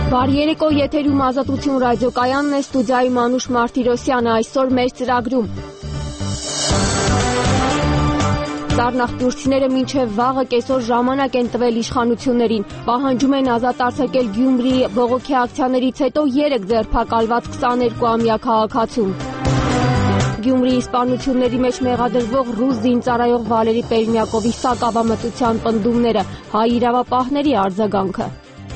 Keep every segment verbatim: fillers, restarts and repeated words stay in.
Բարի երեկո, եթերում Ազատություն ռադիոկայանն է, ստուդիայում Անուշ Մարտիրոսյանը, այսօր մեր ծրագրում։ Սառնախտուրցիները մինչև վաղը կեսօր ժամանակ են տվել իշխանություններին, պահանջում են ազատ արձակել Գյումրիի բողոքի ակցիաներից հետո երեք ձերբակալված քսաներկուամյա քաղաքացուն։ Գյումրիի սպանությունների մեջ մեղադրվող ռուս զինծառայող Վալերի Պերմյակովի սակավամտության պնդումները, հայ իրավապահների արձագանքը։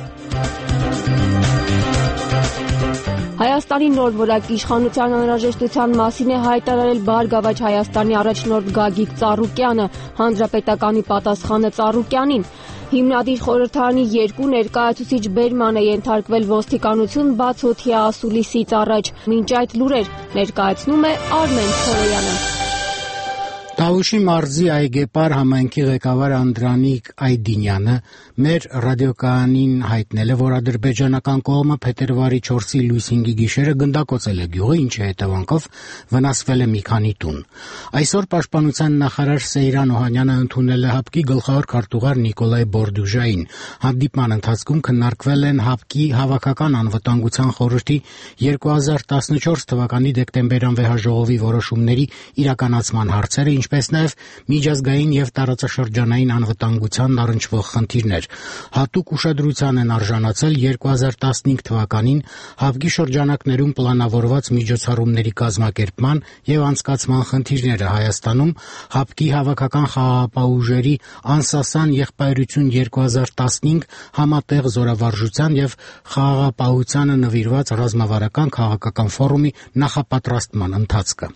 Հայաստանի նոր որակի իշխանության անհրաժեշտության մասին է հայտարարել Բարգավաճ Հայաստանի առաջնորդ Գագիկ Ծառուկյանը, հանրապետականի պատասխանը Ծառուկյանին։ Հիմնադիր խորհրդարանի երկու ներկայացուցիչ բերման է ենթարկվել ոստիկանություն բաց օդի ասուլիսից առաջ։ Մինչ այդ լուրեր ներկայացնում է Արմեն Խորոյանը։ Տավուշի մարզի Այգեպար համայնքի ղեկավար Անդրանիկ Այդինյանը մեր ռադիոկայանին հայտնել է, որ ադրբեջանական կողմը փետրվարի չորսի լույս հինգի գիշերը գնդակոծել է գյուղը, ինչի հետևանքով վնասվել է մի քանի տուն։ Այսօր Պաշտպանության նախարար Սեյրան Օհանյանը ընդունել է ՀԱՊԿ-ի գլխավոր քարտուղար Նիկոլայ Բորդուժային։ Հանդիպման ընթացքում քննարկվել են ՀԱՊԿ-ի հավաքական անվտանգության խորհրդի երկու հազար տասնչորս թվականի դեկտեմբերյան վեհաժողովի որոշումների իրականացման հարցերը, ինչպես նաև միջազգային և տարածաշրջանային անվտանգությանն առնչվող խնդիրներ։ Հատուկ ուշադրության են արժանացել երկու հազար տասնհինգ թվականին ՀԱՊԿ-ի շրջանակներում պլանավորված միջոցառումների կազմակերպման և անցկացման խնդիրները Հայաստանում, ՀԱՊԿ-ի հավաքական խաղաղապահ ուժերի «Անսասան եղբայրություն երկու հազար տասնհինգ» համատեղ զորավարժության և խաղաղապահությանը նվիրված ռազմավարական քաղաքական ֆորումի նախապատրաստման ընթացքը։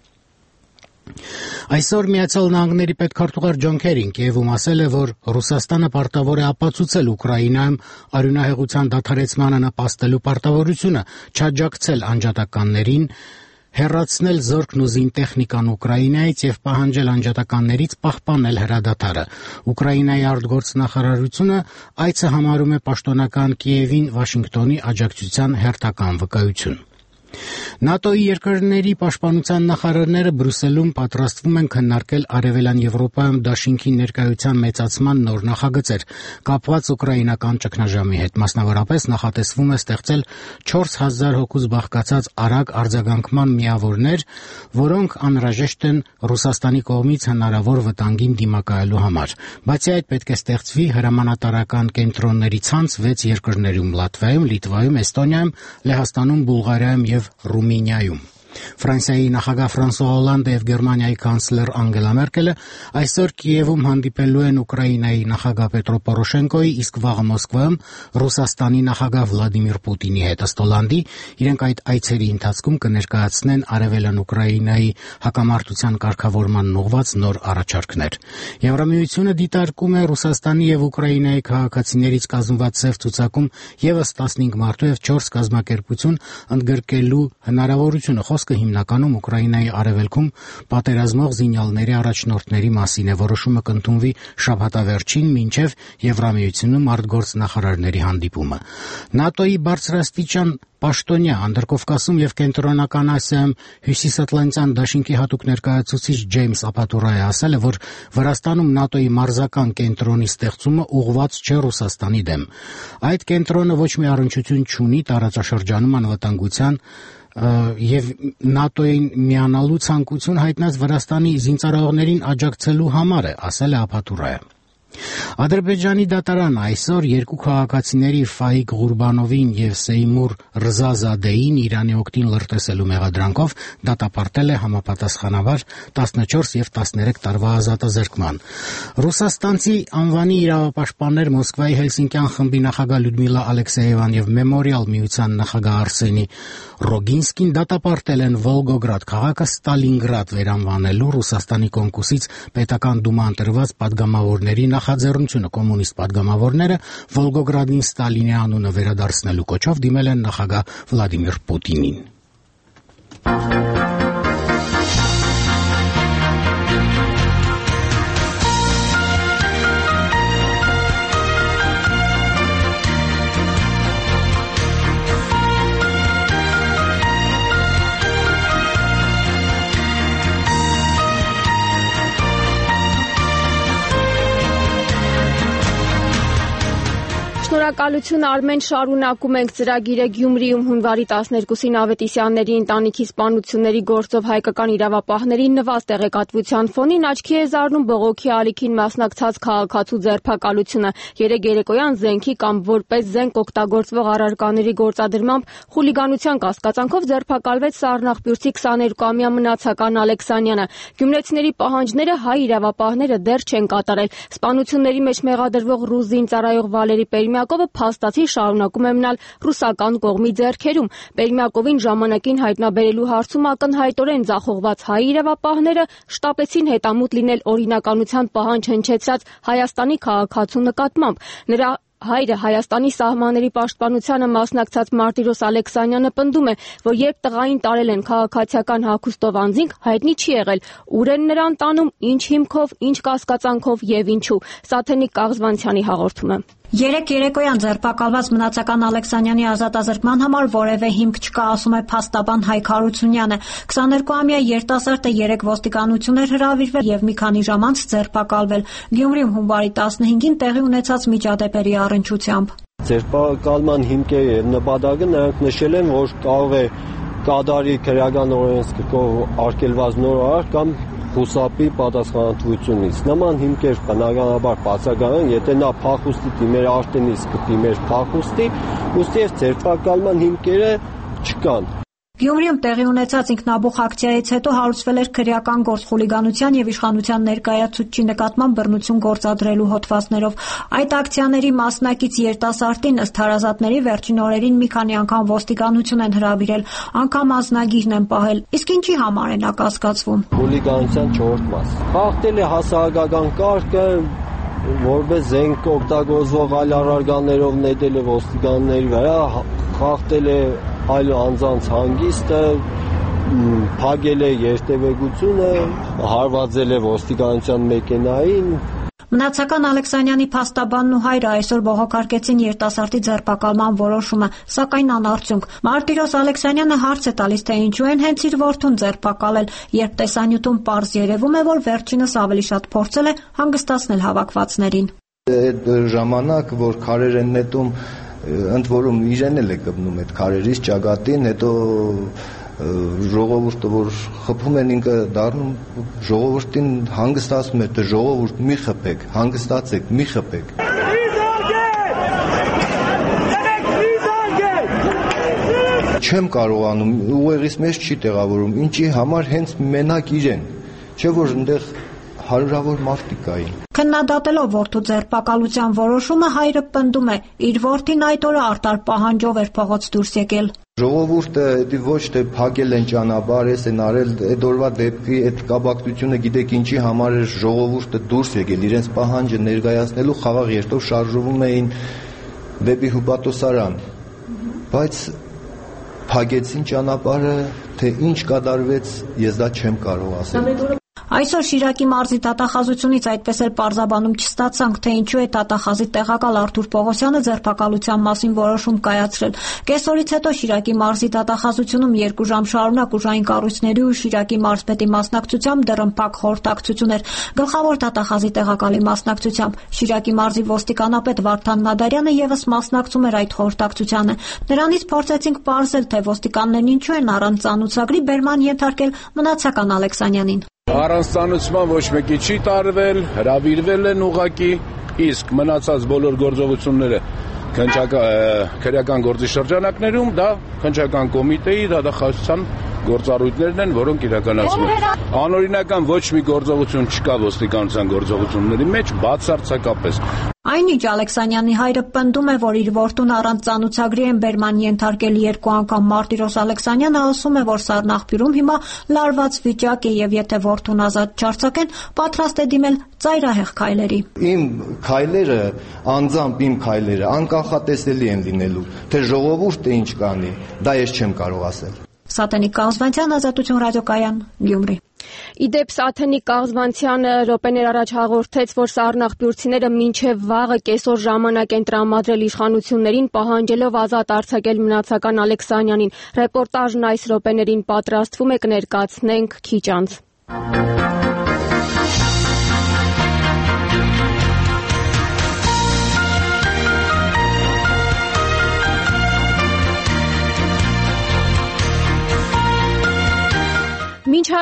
Այսօր Միացյալ Նահանգների պետքարտուղար Ջոն Քերին Կիևում ասել է, որ Ռուսաստանը պարտավոր է ապացուցել Ուկրաինայում արյունահեղության դադարեցմանը նպաստելու պարտավորությունը, չաջակցել անջատականներին, հեռացնել զորքն ու զինտեխնիկան Ուկրաինայից և պահանջել անջատականներից պահպանել հրադադարը։ Ուկրաինայի արտգործնախարարությունը այցը համարում է պաշտոնական Կիևին Վաշինգտոնի աջակցության հերթական վկայություն։ ՆԱՏՕ-ի երկրների պաշտպանության նախարարները Բրյուսելում պատրաստվում են քննարկել Արևելյան Եվրոպայում դաշինքի ներկայության մեծացման նոր նախագծեր, կապված ուկրաինական ճգնաժամի հետ։ Մասնավորապես նախատեսվում է ստեղծել չորս հազար հոգուց բաղկացած արագ արձագանքման միավորներ, որոնք անհրաժեշտ են Ռուսաստանի կողմից հնարավոր վտանգին դիմակայելու համար։ Բացի այդ, պետք է ստեղծվի հրամանատարական կենտրոնների ցանց վեց երկրներում՝ Լատվիայում, Լիտվայում, Էստոնիայում, Լեհաստանում, Բուլղարիայում և Ռումինիայում։ Ֆրանսիայի նախագահ Ֆրանսուଆ Օլանդը և Գերմանիայի կանցլեր Անգելա Մերկելը այսօր Կիևում հանդիպելու են Ուկրաինայի նախագահ Պետրո Պորոշենկոյի, իսկ վաղը Մոսկվայում Ռուսաստանի նախագահ Վլադիմիր Պուտինի հետ։ Ըստ Օլանդի, իրենք այդ այցերի ընթացքում կներկայացնեն Արևելյան Ուկրաինայի հակամարտության կարգավորմանն ուղղված նոր առաջարկներ։ Եվրամիությունը դիտարկում է Ռուսաստանի և Ուկրաինայի քաղաքացիներից կազմված սև ցուցակում ևս տասնհինգ մարդու և չորս կազմակերպություն ընդգրկելու հնարավորությունը։ Խոսքը հիմնականում Ուկրաինայի արևելքում պատերազմող զինյալների առաջնորդների մասին է։ Որոշումը կընդունվի շաբաթավերջին, մինչև Եվրամիությունում արտգործնախարարների հանդիպումը։ ՆԱՏՕ-ի բարձրաստիճան պաշտոնյա Անդրկովկասում և Կենտրոնական Ասիայում Հյուսիսատլանտյան դաշինքի հատուկ ներկայացուցիչ Ջեյմս Ափաթուրայը ասել է, որ Վրաստանում ՆԱՏՕ-ի մարզական կենտրոնի ստեղծումը ուղղված չէ Ռուսաստանի դեմ։ Այդ կենտրոնը ոչ մի առնչություն չունի տարածաշրջանում անվտանգության և ՆԱՏՕ-ին միանալու ցանկություն հայտնած Վրաստանի զինծառայողներին աջակցելու համար է, ասել է Ափաթուրայը։ Ադրբեջանի դատարանը այսօր երկու քաղաքացիների Ֆայիկ Ղուրբանովին և Սեյմուր Ռզազադեին Իրանի օգտին լրտեսելու մեղադրանքով դատապարտել է համապատասխանաբար տասնչորս և տասներեք տարվա ազատազրկման։ Ռուսաստանցի անվանի իրավապաշտպաններ Մոսկվայի Հելսինկյան խմբի նախագահ Լյուդմիլա Ալեքսեևան և Մեմորիալ միության նախագահ Արսենի Ռոգինսկին դատապարտել են Վոլգոգրադ քաղաքը Ստալինգրադ վերանվանելու Ռուսաստանի Կոմկուսից պետական դումա ընտրված պատգամավորների նախաձեռնությունը։ Կոմունիստ պատգամավորները Վոլգոգրադին Ստալինի անունը վերադարձնելու կոչով դիմել են նախագահ Վլադիմիր Պուտինին։ Շնորհակալություն Արմեն, շարունակում ենք ծրագիրը Գյումրիում հունվարի տասներկուսին Ավետիսյանների ընտանիքի սպանությունների գործով հայկական իրավապահների նվազ տեղեկատվության ֆոնին աչքի է զարնում բողոքի ալիքին մասնակցած քաղաքացու ձերբակալությունը։ Երեկ երեկոյան զենքի կամ որպես զենք օգտագործվող առարկաների գործադրմամբ խուլիգանության կասկածանքով ձերբակալվեց Սառնախբյուրցի քսաներկուամյա Մնացական Ալեքսանյանը։ Գյումրեցիների պահանջները հայ իրավապահները դեռ չեն կատարել։ Սպանությունների մեջ մեղադրվող ռուս զինծառայող Վալերի Պերմյակովը փաստացի շարունակում է մնալ ռուսական կողմի ձեռքերում։ Պերմյակովին ժամանակին հայտնաբերելու հարցում ակնհայտորեն ձախողված հայ իրավապահները շտապեցին հետամուտ լինել օրինականության պահանջ հնչեցրած Հայաստանի քաղաքացու նկատմամբ։ Նրա հայրը Հայաստանի սահմանների պաշտպանությանը մասնակցած Մարտիրոս Ալեքսանյանը պնդում է, որ երբ տղային տարել են քաղաքացիական հագուստով անձինք, հայտնի չի եղել ուր են նրան տանում, ինչ հիմքով, ինչ կասկածանքով եւ ինչու։ Սաթենիկ Կաղզվանցյանի հաղորդումը։ Երեկ երեկոյան ձերբակալված Մնացական Ալեքսանյանի ազատազրկման համար որևէ հիմք չկա, ասում է փաստաբան Հայկ Հարությունյանը։ քսաներկուամյա երիտասարդը երեկ ոստիկանություն էր հրավիրվել եւ մի քանի ժամ անց ձերբակալվել Գյումրիում հունվարի տասնհինգին տեղի ունեցած միջադեպերի առնչությամբ։ Ձերբակալման հիմքերը եւ նպատակը նրանք նշել են, որ կարող է կադարի քրեական օրենսգրքով արգելված նոր արարք կամ խուսափի պատասխանատվությունից։ Նման հիմքեր բնականաբար բացակայում են, եթե նա փախուստի դիմեր արտենից կդիմեր փախուստի, ուստի այս ձերբակալման հիմքերը չկան։ Գյումրիում տեղի ունեցած ինքնաբուխ ակցիայից հետո հարուցվել էր քրեական գործ խուլիգանության եւ իշխանության ներկայացուցչի նկատմամբ բռնություն գործադրելու հոդվածներով։ Այդ ակցիաների մասնակից երիտասարդին ըստ հարազատների վերջին օրերին մի քանի անգամ ոստիկանություն են հրավիրել, անգամ անձնագիրն են պահել։ Իսկ ինչի համար է նա կասկածվում։ Խուլիգանության չորրորդ մաս։ Խախտել է հասարակական կարգը, որպես զենք օգտագործող այլ առարկաներով նետել է ոստիկանների վրա, խախտել է այլ անձանց հանգիստը, փակել է երթևեկությունը, հարվածել է ոստիկանության մեքենային։ Մնացական Ալեքսանյանի փաստաբանն ու հայրը այսօր բողոքարկեցին երիտասարդի ձերբակալման որոշումը, սակայն անարդյունք։ Մարտիրոս Ալեքսանյանը հարց է տալիս, թե ինչու են հենց իր որդուն ձերբակալել, երբ տեսանյութում պարզ երևում է, որ վերջինս ավելի շատ փորձել է հանգստացնել հավաքվածներին։ Այդ ժամանակ, որ քարեր են նետում, ընդ որում իրեն էլ է կպնում այդ քարերից ճակատին, հետո ժողովուրդը որ խփում են ինքը դառնում ժողովրդին հանգստացնում է, թե ժողովուրդ մի խփեք, հանգստացեք, մի խփեք։ Չեմ կարողանում, ուղեղից մեջ չի տեղավորում, ինչի համար հենց մենակ իրեն, չէ որ այնտեղ հարյուրավոր մարդիկ կային։ Քննադատելով որդու ձերբակալության որոշումը հայրը պնդում է, իր որդին այդ օրը արտար պահանջով էր փողոց դուրս եկել։ Ժողովուրդը դա ոչ թե փակել են ճանապարհ, էս են արել, այդ օրվա դեպքի այդ կապակցությունը գիտեք ինչի համար էր ժողովուրդը դուրս եկել, իրենց պահանջը ներկայացնելու խաղաղ երթով շարժվում էին դեպի հյուպատոսարան, բայց փակեցին ճանապարհը, թե ինչ կատարվեց, ես դա չեմ կարող ասել։ Այսօր Շիրակի մարզի դատախազությունից այդպես էլ պարզաբանում չստացանք, թե ինչու է դատախազի տեղակալ Արթուր Պողոսյանը ձերբակալության մասին որոշում կայացրել։ Կեսօրից հետո Շիրակի մարզի դատախազությունում երկու ժամ շարունակ ուժային կառույցների ու Շիրակի մարզպետի մասնակցությամբ դռնփակ խորհրդակցություն էր։ Գլխավոր դատախազի տեղակալի մասնակցությամբ Շիրակի մարզի ոստիկանապետ Վարդան Նադարյանը եւս մասնակցում էր այդ խորհրդակցությանը։ Նրանից փորձեցինք պարզել, թե ոստիկաններն ինչու են առանց ծանուցագրի բերման ենթարկել Մնացական Ալեքսանյանին։ Առանց ծանուցման ոչ մեկի չի տարվել, հրավիրվել են ուղակի, իսկ մնացած բոլոր գործողությունները քրեական գործի շրջանակներում դա քննչական կոմիտեի դատախազության գործառույթներն են, որոնք իրականացնում են։ Անօրինական ոչ մի գործողություն չկա ոստիկանության գործողությունների մեջ, բացարձակապես։ Այնինչ Ալեքսանյանի հայրը պնդում է, որ իր որդուն առանց ծանուցագրի են բերման ենթարկել երկու անգամ։ Մարտիրոս Ալեքսանյանը ասում է, որ Սառնախբյուրում հիմա լարված վիճակ է եւ եթե որդուն ազատ չարձակեն, պատրաստ է դիմել ծայրահեղ քայլերի։ Իմ քայլերը, անձամբ իմ քայլերը անկախատեսելի են լինելու, թե ժողովուրդը ինչ կանի, դա ես չեմ կարող ասել։ Սաթենիկ Կաղզվանցյան, Ազատություն ռադիոկայան, Գյումրի։ Իդեպ Սաթենիկ Կաղզվանցյանը րոպեներ առաջ հաղորդեց, որ սառնախբյուրցիները մինչև վաղը կեսօր ժամանակ են տրամադրել իշխանություններին պահանջելով ազատ արձակել Մնացական Ալեքսանյանին։ Ռեպորտաժն այս րոպեներին պատրաստվում է, կներկայացնենք քիչ անց։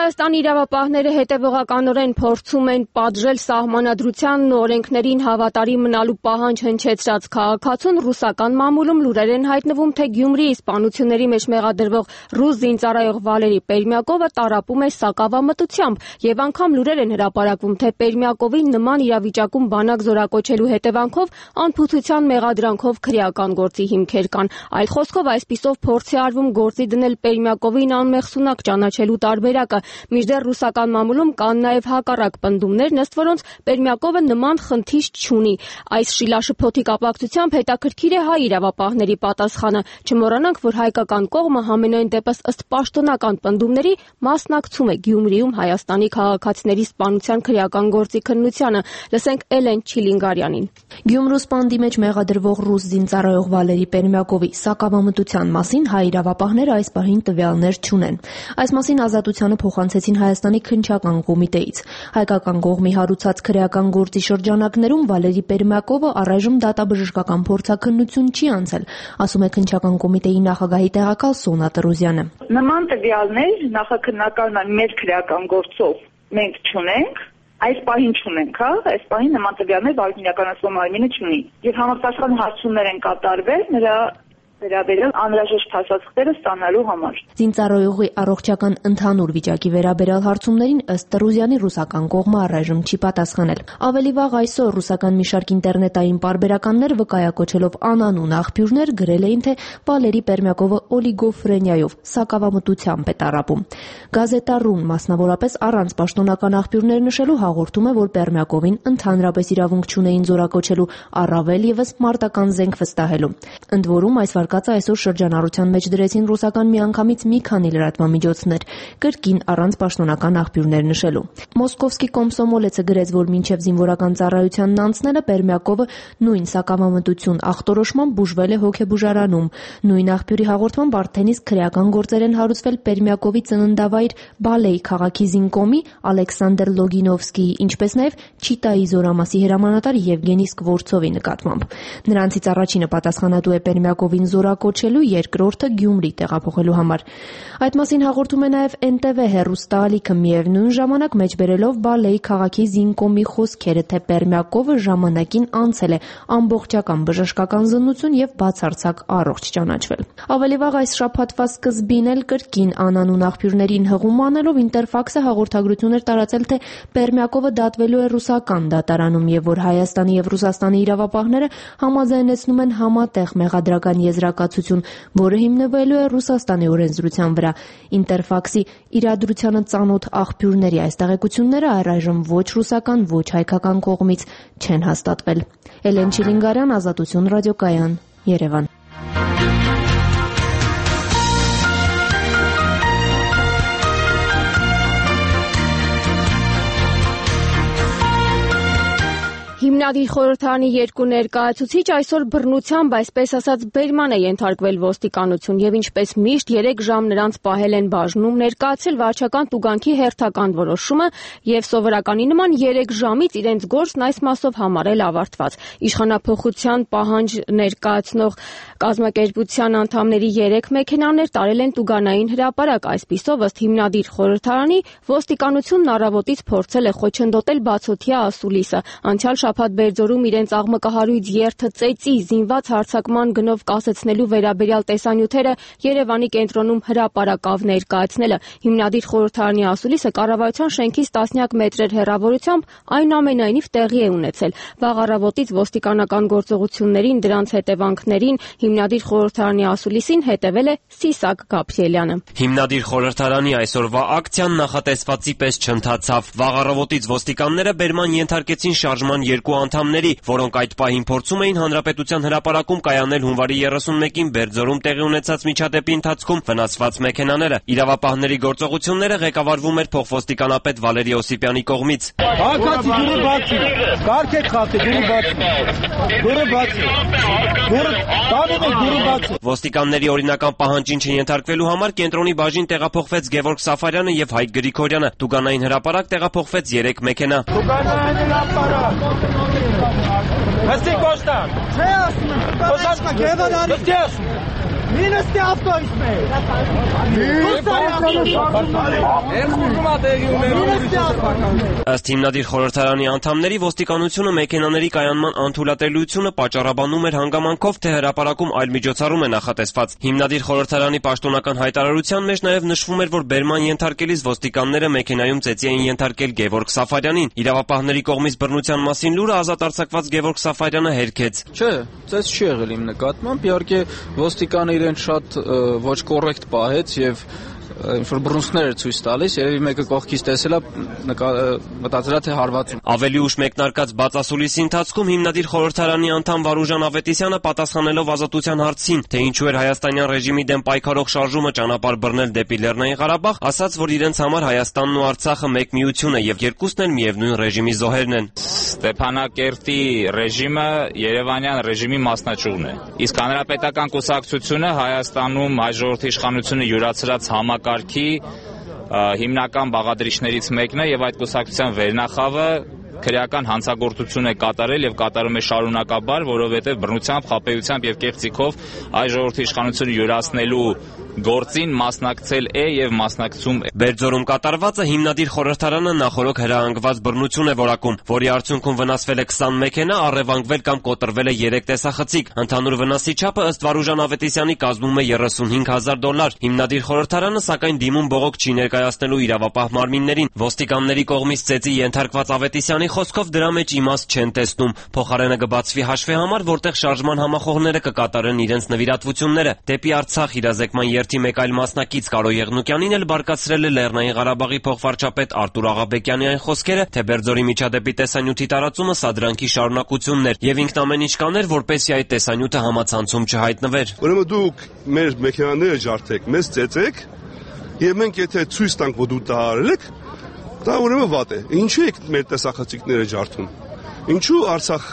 Հայաստանի իրավապահները հետևողականորեն փորձում են պատժել սահմանադրությանն ու օրենքներին հավատարիմ մնալու պահանջ հնչեցրած քաղաքացուն ռուսական մամուլում լուրեր են հայտնվում, թե Գյումրիի սպանությունների մեջ մեղադրվող ռուս զինծառայող Վալերի Պերմյակովը տառապում է սակավամտությամբ, եւ անգամ լուրեր են հրապարակվում, թե Պերմյակովին նման իրավիճակում բանակ զորակոչելու հետևանքով անփութության մեղադրանքով քրեական գործի հիմքեր կան։ Այլ խոսքով, այսպիսով փորձ է արվում գործի դնել Պերմյակովին անմեղ սունակ ճանաչելու տարբերակը, մինչդեռ ռուսական մամուլում կան նաև հակառակ պնդումներ, ըստ որոնց Պերմյակովը նման խնդիր չունի։ Այս շիլաշփոթի կապակցությամբ հետաքրքիր է հայ իրավապահների պատասխանը։ Չմոռանանք, որ հայկական կողմը համենայն դեպս ըստ պաշտոնական պնդումների մասնակցում է Գյումրիում Հայաստանի քաղաքացիների սպանության քրեական գործի քննությանը։ Լսենք Էլեն Չիլինգարյանին։ Գյումրու սպանդի մեջ մեղադրվող ռուս զինծառայող Վալերի Պերմյակովի սակավամտության մասին հայ իրավապահները այս պահին տվյալներ չունեն։ Այս մասին Ազատությանը փոխանցեցին Հայաստանի քննչական կոմիտեից։ Հայկական կողմի հարուցած քրեական գործի շրջանակներում Վալերի Պերմյակովը առայժմ դատաբժշկական փորձաքննություն չի անցել, ասում է քննչական կոմիտեի նախագահի տեղակալ Սոնա Տրոզյանը։ Նման տվյալներ նախաքննական մեր քրեական գործով մենք չունենք, այս պահին չունենք, հա, այս պահին նման տվյալներ Վալերի իրականացման մարմինը չունի։ Եվ համապատասխան հարցումներ են կատարվել նրա վերաբերյալ անհրաժեշտ հասածքները ստանալու համար։ Զինծառայողի առողջական ընդհանուր վիճակի վերաբերյալ հարցումներին ըստ Տրոզյանի ռուսական կողմը առայժմ չի պատասխանել։ Ավելի վաղ այսօր ռուսական մի շարք ինտերնետային պարբերականներ վկայակոչելով անանուն աղբյուրներ գրել էին, թե Վալերի Պերմյակովը օլիգոֆրենիայով սակավամտությամբ է տառապում։ Գազետա.ru-ն մասնավորապես առանց պաշտոնական աղբյուրներ նշելու հաղորդում է, որ Պերմյակովին ընդհանրապես իրավունք չունեին զորակոչելու, առավել եւս մարտական զենք վստահելու։ Ընդ որում այս վարկածը այսօր շրջանառության մեջ դրեցին ռուսական միանգամից մի քանի լրատվամիջոցներ, կրկին առանց պաշտոնական աղբյուրներ նշելու։ Մոսկովսկի Կոմսոմոլեցը գրեց, որ մինչև զինվորական ծառայությանն անցնելը Պերմյակովը նույն սակավամտություն ախտորոշման բուժվել է հոգեբուժարանում։ Նույն աղբյուրի հաղորդմամբ արդեն իսկ քրեական գործեր են հարուցվել Պերմյակովի ծննդավայր Բալեի քաղաքի զինկոմի Ալեքսանդր Լոգինովսկիի, ինչպես նաև Չիտայի զորամասի հրամանատար Եվգենի Սկվորցովի նկատմամբ։ Նրանցից առաջինը պատասխանատու է Պերմյակովին զորակոչելու, երկրորդը Գյումրի տեղափոխելու համար։ Այդ մասին հաղորդում է նաև Էն Տե Վե հեռուստաալիքը, միևնույն ժամանակ մեջբերելով Բալեի քաղաքի զինկոմի խոսքերը, թե Պերմյակովը ժամանակին անցել է ամբողջական բժշկական զննություն եւ բացարձակ առողջ ճանաչվել։ Ավելի վաղ այս շաբաթվա սկզբին էլ կրկին անանուն աղբյուրներին հղում անելով Ինտերֆաքսը հաղորդագրություն էր տարածել, թե Պերմյակովը դատվելու է ռուսական դատարանում եւ որ Հայաստանի եւ Ռուսաստանի իրավապահները համաձայնեցնում են համատեղ մեղադրական եզրակացություն, որը հիմնվելու է Ռուսաստանի օրենսդրության վրա։ Ինտերֆաքսի իրադրությանը ծանոթ աղբյուրների այս տեղեկությունները առայժմ ոչ ռուսական, ոչ հայկական կողմից չեն հաստատվել։ Էլեն Չիլինգարյան, Ազատություն ռադիոկայան, Երևան։ Հիմնադիր խորհրդարանի երկու ներկայացուցիչ այսօր բռնությամբ, այսպես ասած, բերման է ենթարկվել ոստիկանություն եւ ինչպես միշտ երեք ժամ նրանց պահել են բաժնում ներկայացրել վարչական տուգանքի հերթական որոշումը եւ սովորականի նման երեք ժամից իրենց գործն այս մասով համարել ավարտված։ Իշխանափոխության պահանջ ներկայացնող կազմակերպության անդամների երեք մեքենաներ տարել են տուգանային հրապարակ, այսպիսով ըստ հիմնադիր խորհրդարանի ոստիկանությունն առավոտից փորձել է խոչընդոտել բացօթյա ասուլիսը։ Անցյալ շաբաթ Բերձորում իրենց աղմկահարույց երթը ծեծի զինված հարձակման գնով կասեցնելու վերաբերյալ տեսանյութերը Երևանի կենտրոնում հրապարակավ ներկայացնելը։ Հիմնադիր խորհրդարանի ասուլիսը կառավարության շենքից տասնյակ մետրեր հեռավորությամբ այնուամենայնիվ տեղի է ունեցել։ Վաղ առավոտից ոստիկանական գործողություններին, դրանց հետևանքներին հիմնադիր խորհրդարանի ասուլիսին հետևել է Սիսակ Գաբրիելյանը։ Հիմնադիր խորհրդարանի այսօրվա ակցիան նախատեսվածի պես չընթացավ։ Վաղ առավոտից ոստիկանները բերման ենթարկեցին շարժման երկու անդամների, որոնք այդ պահին փորձում էին հանրապետության հրապարակում կայանել հունվարի երեսունմեկին Բերձորում տեղի ունեցած միջադեպի ընթացքում վնասված մեքենաները։ Իրավապահների գործողությունները ղեկավարվում էր փոխոստիկանապետ Վալերի Օսիպյանի կողմից։ Հակացի դուրը բացի, կարգեք խախտի դուրը բացի, դուրը բացի, դուրը տանում եք դուրը բացի։ Ոստիկանների օրինական պահանջին չենթարկվելու համար կենտրոնի բաժին տեղափոխվեց Գևորգ Սաֆարյանը եւ Հայկ Գրիգորյանը։ Տուգանային հրապարակ տեղափոխվեց երեք մեքենա։ Տուգանային հրապարակ։ Հստի Կոստան։ Չէ ասում եմ, Կոստան Գևորյանի։ Հստի ասում եմ։ Մինստի ավտոյսմե։ Ըստ հիմնադիր խորհրդարանի անդամների, ոստիկանությունը մեքենաների կայանման անթույլատելությունը պատճառաբանում էր հանգամանքով, թե հրապարակում այլ միջոցառում է նախատեսված։ Հիմնադիր խորհրդարանի պաշտոնական հայտարարության մեջ նաև նշվում էր, որ բերման ենթարկելիս ոստիկանները մեքենայում ծեծի էին ենթարկել Գևորգ Սաֆարյանին։ Իրավապահների կողմից բռնության մասին լուրը ազատ արձակված Գևորգ Սաֆարյանը հերքեց։ Չէ, ծեծ չի եղել իմ նկատմամբ, իհարկե ոստիկանը իրեն շատ ոչ կոռեկտ պահեց եւ ինչ-որ բռունցքներ էր ցույց տալիս, երևի մեկը կողքից տեսել է, մտածել է թե հարվածում։ Ավելի ուշ մեկնարկած բացասուլիսի ընթացքում հիմնադիր խորհրդարանի անդամ Վարուժան Ավետիսյանը պատասխանելով Ազատության հարցին, թե ինչու էր հայաստանյան ռեժիմի դեմ պայքարող շարժումը ճանապարհ բռնել դեպի Լեռնային Ղարաբաղ, ասաց, որ իրենց համար Հայաստանն ու Արցախը մեկ միություն է եւ երկուսն էլ միևնույն ռեժիմի զոհերն են։ Ստեփանակերտի ռեժիմը Երևանյան ռեժիմի մասնաճյուղն է։ Իսկ հանրապետական կուսակցությունը Հայաստանում հայ ժողովրդի իշխանությունը յուրացրած համակարգի հիմնական բաղադրիչներից մեկն է եւ այդ կուսակցության վերնախավը քրեական հանցագործություն է կատարել եւ կատարում է շարունակաբար, որովհետեւ բռնությամբ, խաբեությամբ եւ կեղծիքով այ ժողովրդի իշխանությունը յուրացնելու գործին մասնակցել է եւ մասնակցում է։ Բերձորում կատարվածը հիմնադիր խորհրդարանը նախորոք հրահանգված բռնություն է որակում, որի արդյունքում վնասվել է քսան մեքենա, առևանգվել կամ կոտրվել է երեք տեսախցիկ։ Ընդհանուր վնասի չափը ըստ Վարուժան Ավետիսյանի կազմում է երեսունհինգ հազար դոլար։ Հիմնադիր խորհրդարանը սակայն դիմում բողոք չի ներկայացնելու իրավապահ մարմիններին։ Ոստիկանների կողմից ծեծի ենթարկված Ավետիսյանի խոսքով դրա մեջ իմաստ չեն տեսնում։ Փոխարենը կբացվի հաշվի համար, որտեղ շարժման համախոհները կկատարեն իրենց նվիրատվությունները։ Դեպի Արցախ իրազեկման երթի մեկ այլ մասնակից Կարո Եղնուկյանին էլ բարկացրել է Լեռնային Ղարաբաղի փոխվարչապետ Արտուր Աղաբեկյանի այն խոսքերը, թե Բերձորի միջադեպի տեսանյութի տարածումը սադրանքի շարունակությունն էր եւ ինքն ամեն ինչ կաներ, որպեսզի այդ տեսանյութը համացանցում չհայտնվեր։ Ուրեմն դուք մեր մեքենաները ջարդեք, մեզ ծեծեք եւ մենք եթե ցույց տանք, որ դու դա արել եք, դա ուրեմն վատ է։ Ինչու եք մեր տեսախցիկները ջարդում։ Ինչու Արցախ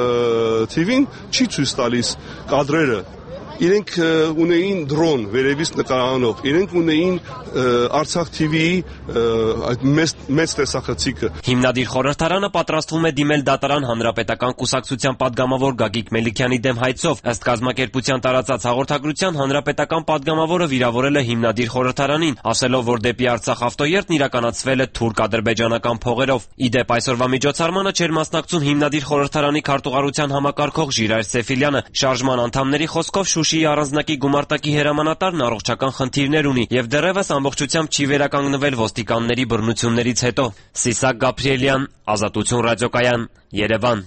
թի վին չի ցույց տալիս կադրերը։ Իրենք ունեին դրոն վերևից նկարանող, իրենք ունեին Արցախ թի վիի այդ մեծ տեսախցիկը։ Հիմնադիր խորհրդարանը պատրաստվում է դիմել դատարան հանրապետական կուսակցության падգամավոր Գագիկ Մելիքյանի դեմ հայցով։ Ըստ կազմակերպության տարածած հաղորդագրության հանրապետական падգամավորը վիրավորել է հիմնադիր խորհրդարանին, ասելով, որ դեպի Արցախ ավտոերթն իրականացվել է թուրք-ադրբեջանական փողերով։ Իդեպ այսօրվա միջոցառմանը չէր մասնակցում հիմնադիր խորհրդարանի քարտուղարության համակարգող Ժիրայր Սեֆիլյանը։ Շարժման անդամների խոսքով Շուշիի առանձնակի գումարտակի հրամանատարն առողջական խնդիրներ ունի եւ դեռևս ամբողջությամբ չի վերականգնվել ոստիկանների բռնություններից հետո։ Սիսակ Գաբրիելյան, Ազատություն ռադիոկայան, Երևան։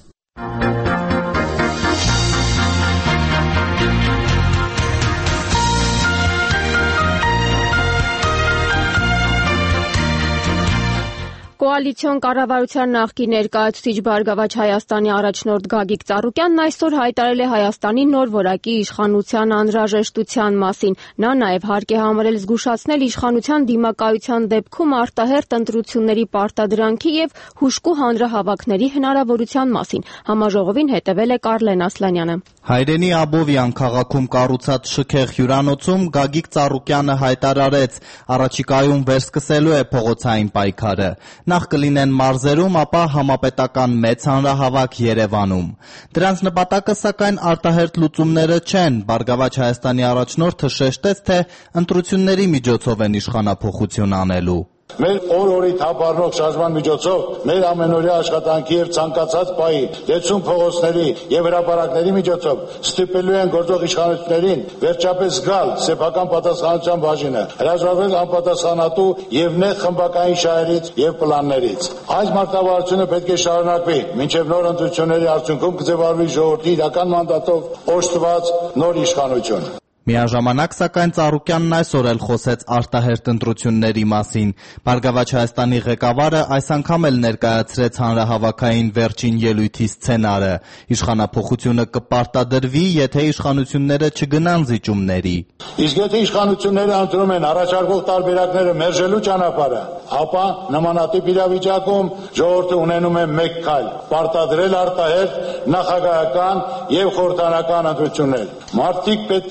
Կոալիցիոն կառավարության նախկին ներկայացուցիչ Բարգավաճ Հայաստանի առաջնորդ Գագիկ Ծառուկյանն այսօր հայտարարել է Հայաստանի նոր որակի իշխանության անհրաժեշտության մասին։ Նա նաև հարկ է համարել զգուշացնել իշխանության դիմակայության դեպքում արտահերթ ընտրությունների պարտադրանքի եւ հուժկու հանրահավաքների հնարավորության մասին։ Համաժողովին հետևել է Կարլեն Ասլանյանը։ Հայրենի Աբովյան քաղաքում կառուցած շքեղ հյուրանոցում Գագիկ Ծառուկյանը հայտարարեց, առաջիկայում վերսկսելու է փողոցային պայքարը։ Նախ կլինեն մարզերում, ապա համապետական մեծ հանրահավաք Երևանում։ Դրանց նպատակը սակայն արտահերթ լուծումները չեն։ Բարգավաճ Հայաստանի առաջնորդը շեշտեց, թե ընտրությունների միջոցով են իշխանափոխություն անելու։ Մեր օր-օրի թափառնող շարժման միջոցով մեր ամենօրյա աշխատանքի եւ ցանկացած պահի լեցուն փողոցների եւ հրապարակների միջոցով ստիպելու են գործող իշխանություններին վերջապես գալ սեփական պատասխանատվության բաժինը, հրաժարվել անպատասխանատու եւ նեղ խմբակային շահերից եւ պլաններից։ Այս մարտավարությունը պետք է շարունակվի, մինչեւ նոր ընտրությունների արդյունքում կձևավորվի ժողովրդի իրական մանդատով օժտված նոր իշխանություն։ Միաժամանակ, սակայն, Ծառուկյանն այսօր էլ խոսեց արտահերթ ընտրությունների մասին։ Բարգավաճ Հայաստանի ղեկավարը այս անգամ էլ ներկայացրեց հանրահավաքային վերջին ելույթի սցենարը։ Իշխանափոխությունը կպարտադրվի, եթե իշխանությունները չգնան զիջումների։ Իսկ եթե իշխանությունները ընտրում են առաջարկող տարբերակները մերժելու ճանապարհը, ապա նմանատիպ իրավիճակում ժողովուրդը ունենում է մեկ քայլ՝ պարտադրել արտահերթ նախագահական եւ խորհրդարանական ընտրություններ։ Մարդիկ պետք է հիշեն,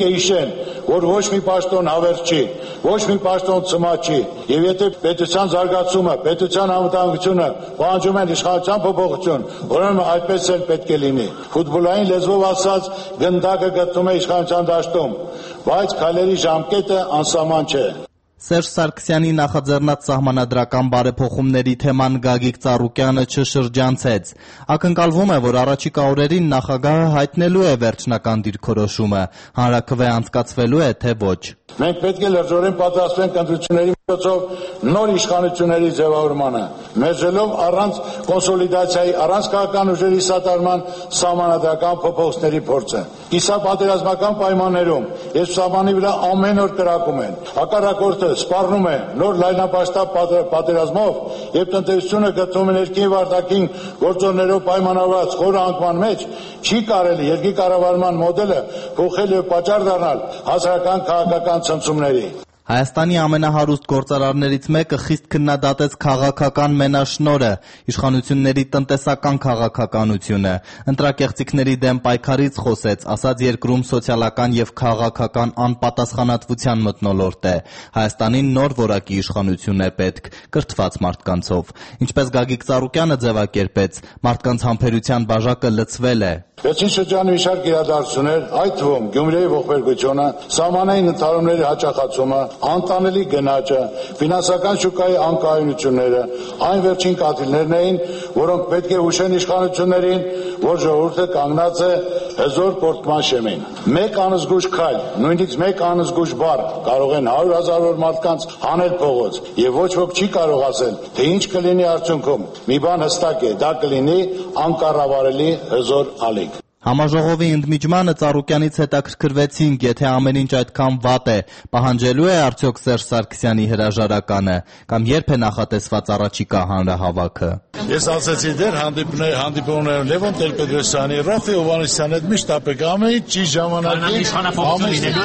հիշեն, որ ոչ մի պաշտոն հավերժ չի, ոչ մի պաշտոն ծմա չի, եւ եթե պետության զարգացումը, պետության անվտանգությունը պահանջում են իշխանության փոփոխություն, ուրեմն այդպես էլ պետք է լինի։ Ֆուտբոլային լեզվով ասած, գնդակը գտնվում է իշխանության դաշտում, բայց քայլերի ժամկետը անսահման չէ։ Սերժ Սարգսյանի նախաձեռնած սահմանադրական բարեփոխումների թեման Գագիկ Ծառուկյանը չշրջանցեց։ Ակնկալվում է, որ առաջիկա օրերին նախագահը հայտնելու է վերջնական դիրքորոշումը, հանրաքվե անցկացվելու է, թե ոչ։ Մենք պետք է լրջորեն պատրաստվենք ընտրությունների միջոցով նոր իշխանությունների ձևավորմանը, մերժելով առանց կոնսոլիդացիայի, առանց քաղաքական ուժերի սատարման սահմանադրական փոփոխությունների փորձը։ Իսկ պատերազմական պայմաններում, երբ սահմանի վրա ամեն օր կրակում են, հակառակորդը սպառնում է նոր լայնապաշտապ պատերազմով, եւ տնտեսությունը գտնվում է ներքին վարտակին գործոններով պայմանավորված խորը անկման մեջ, չի կարելի երկրի կառավարման մոդելը փոխել եւ պատճառ դառնալ հասարակական քաղաքական ցնցումների։ Հայաստանի ամենահարուստ գործարարներից մեկը խիստ քննադատեց քաղաքական մենաշնորհը, իշխանությունների տնտեսական քաղաքականությունը, ընտրակեղծիքների դեմ պայքարից խոսեց, ասաց երկրում սոցիալական եւ քաղաքական անպատասխանատվության մթնոլորտ է։ Հայաստանին նոր որակի իշխանություն է պետք, կրթված մարդկանցով։ Ինչպես Գագիկ Ծառուկյանը ձևակերպեց, մարդկանց համբերության բաժակը լցվել է։ Վերջին շրջանի մի շարք իրադարձություններ, այդ թվում Գյումրիի ողբերգությունը, սահմանային ընդհարումների հաճախացումը, անտանելի գնաճը, ֆինանսական շուկայի անկայունությունները, այն վերջին կաթիլներն էին, որոնք պետք է հուշեն իշխանություններին, որ ժողովուրդը կանգնած է հզոր պորտման շեմին։ Մեկ անզգույշ քայլ, նույնիսկ մեկ անզգույշ բառ կարող են հարյուր հազարավոր մարդկանց հանել փողոց, եւ ոչ ոք չի կարող ասել, թե ինչ կլինի արդյունքում։ Մի բան հստակ է, դա կլինի անկառավարելի հզոր ալիք։ Համաժողովի ընդմիջմանը Ծառուկյանից հետաքրքրվեցինք, եթե ամեն ինչ այդքան վատ է, պահանջելու է արդյոք Սերժ Սարգսյանի հրաժարականը, կամ երբ է նախատեսված առաջիկա հանրահավաքը։ Ես ասացի դեր հանդիպումներում Լևոն Տեր-Պետրոսյանի, Ռաֆի Հովհաննիսյանի հետ միշտ ապեք, ամեն ինչ ճիշտ ժամանակին։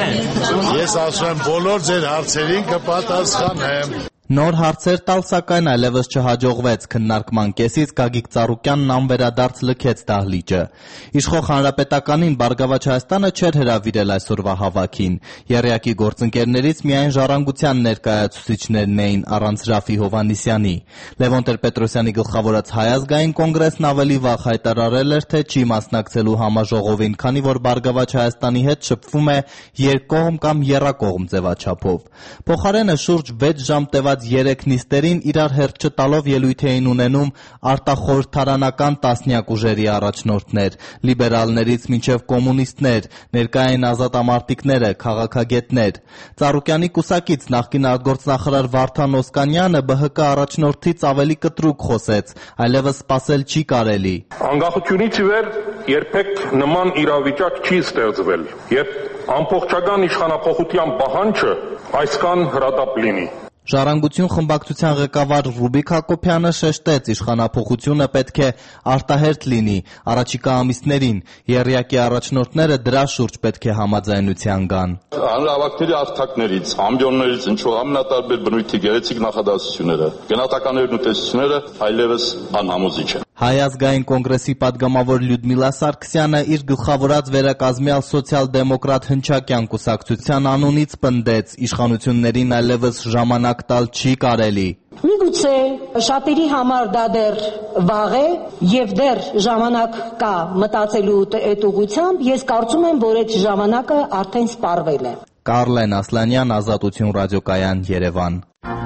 Ես ասում եմ բոլոր ձեր հարցերին կպատասխանեմ։ Նոր հարցեր տալ, սակայն այլևս չհաջողվեց, քննարկման կեսից Գագիկ Ծառուկյանն անվերադարձ լքեց դահլիճը։ Իշխող Հանրապետականին Բարգավաճ Հայաստանը չէր հրավիրել այսօրվա հավաքին։ Եռյակի գործընկերներից միայն Ժառանգության ներկայացուցիչներն էին, առանց Ռաֆի Հովհաննիսյանի։ Լևոն Տեր-Պետրոսյանի գլխավորած Հայ ազգային կոնգրեսն ավելի վաղ հայտարարել էր, թե չի մասնակցելու համաժողովին, քանի որ Բարգավաճ Հայաստանի հետ շփվում է երկկողմ կամ եռակողմ ձևաչափով։ Փոխարենը շուրջ վեց ժամ տևած երեք նիստերին իրար հերթ չտալով ելույթ էին ունենում արտախորհրդարանական տասնյակ ուժերի առաջնորդներ, լիբերալներից մինչև կոմունիստներ, ներկային ազատամարտիկները, քաղաքագետներ։ Ծառուկյանի կուսակից նախկին արտգործնախարար Վարդան Օսկանյանը Բ Հ Կ առաջնորդից ավելի կտրուկ խոսեց, այլևս սպասել չի կարելի։ Անկախությունից ի վեր երբեք նման իրավիճակ չի ստեղծվել, երբ ամբողջական իշխանափոխության պահանջը այսքան հրատապ լինի։ Ժառանգություն խմբակցության ղեկավար Ռուբիկ Հակոբյանը շեշտեց, իշխանափոխությունը պետք է արտահերթ լինի առաջիկա ամիսներին, եռյակի առաջնորդները դրա շուրջ պետք է համաձայնության գան։ Հանրահավաքների արտակներից, ամբիոններից ինչու ամենատարբեր բնույթի գեղեցիկ նախադասությունները, գնահատականներն ու տեսությունները այլևս անհամոզիչ են։ Հայ ազգային կոնգրեսի պատգամավոր Լյուդմիլա Սարգսյանը իր գլխավորած վերակազմյալ սոցիալ-դեմոկրատ հնչակյան կուսակցության անունից պնդեց, իշխանություններին այլևս ժամանակ տալ չի կարելի։ Միգուցե շատերի համար դա դեռ վաղ է եւ դեռ ժամանակ կա մտածելու այդ ուղղությամբ, ես կարծում եմ, որ այդ ժամանակը արդեն սպառվել է։ Կարլեն Ասլանյան, Ազատություն ռադիոկայան, Երևան։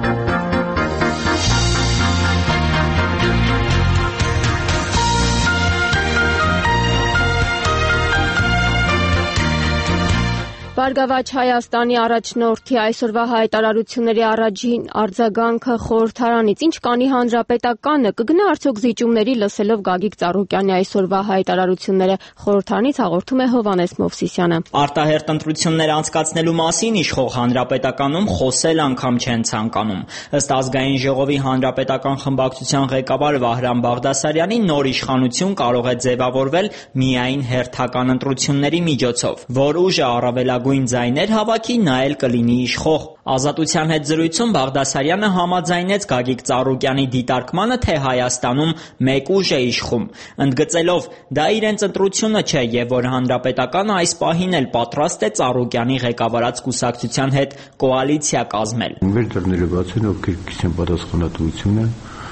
Բարգավաճ Հայաստանի առաջնորդի այսօրվա հայտարարությունների առաջին արձագանքը խորհրդարանից, ինչ կանի հանրապետականը, կգնա արդյոք զիջումների լսելով Գագիկ Ծառուկյանի այսօրվա հայտարարությունները, խորհրդարանից հաղորդում է Հովհաննես Մովսիսյանը։ Արտահերթ ընտրություններ անցկացնելու մասին իշխող հանրապետականում խոսել անգամ չեն ցանկանում։ Ըստ ազգային ժողովի հանրապետական խմբակցության ղեկավար Վահրամ Բաղդասարյանի, նոր իշխանություն կարող է ձևավորվել միայն հերթական ընտրությունների միջոցով, որ ուժը առավելագույն նույն ձայներ հավաքի, նա էլ կլինի իշխող։ Ազատության հետ զրույցում Բաղդասարյանը համաձայնեց Գագիկ Ծառուկյանի դիտարկմանը, թե Հայաստանում մեկ ուժ է իշխում, ընդգծելով՝ դա իրենց ընտրությունը չէ եւ որ Հանրապետականը այս պահին էլ պատրաստ է Ծառուկյանի ղեկավարած կուսակցության հետ կոալիցիա կազմել։ Մեր դռները բաց են, ովքեր կիսեն պատասխանատվությունը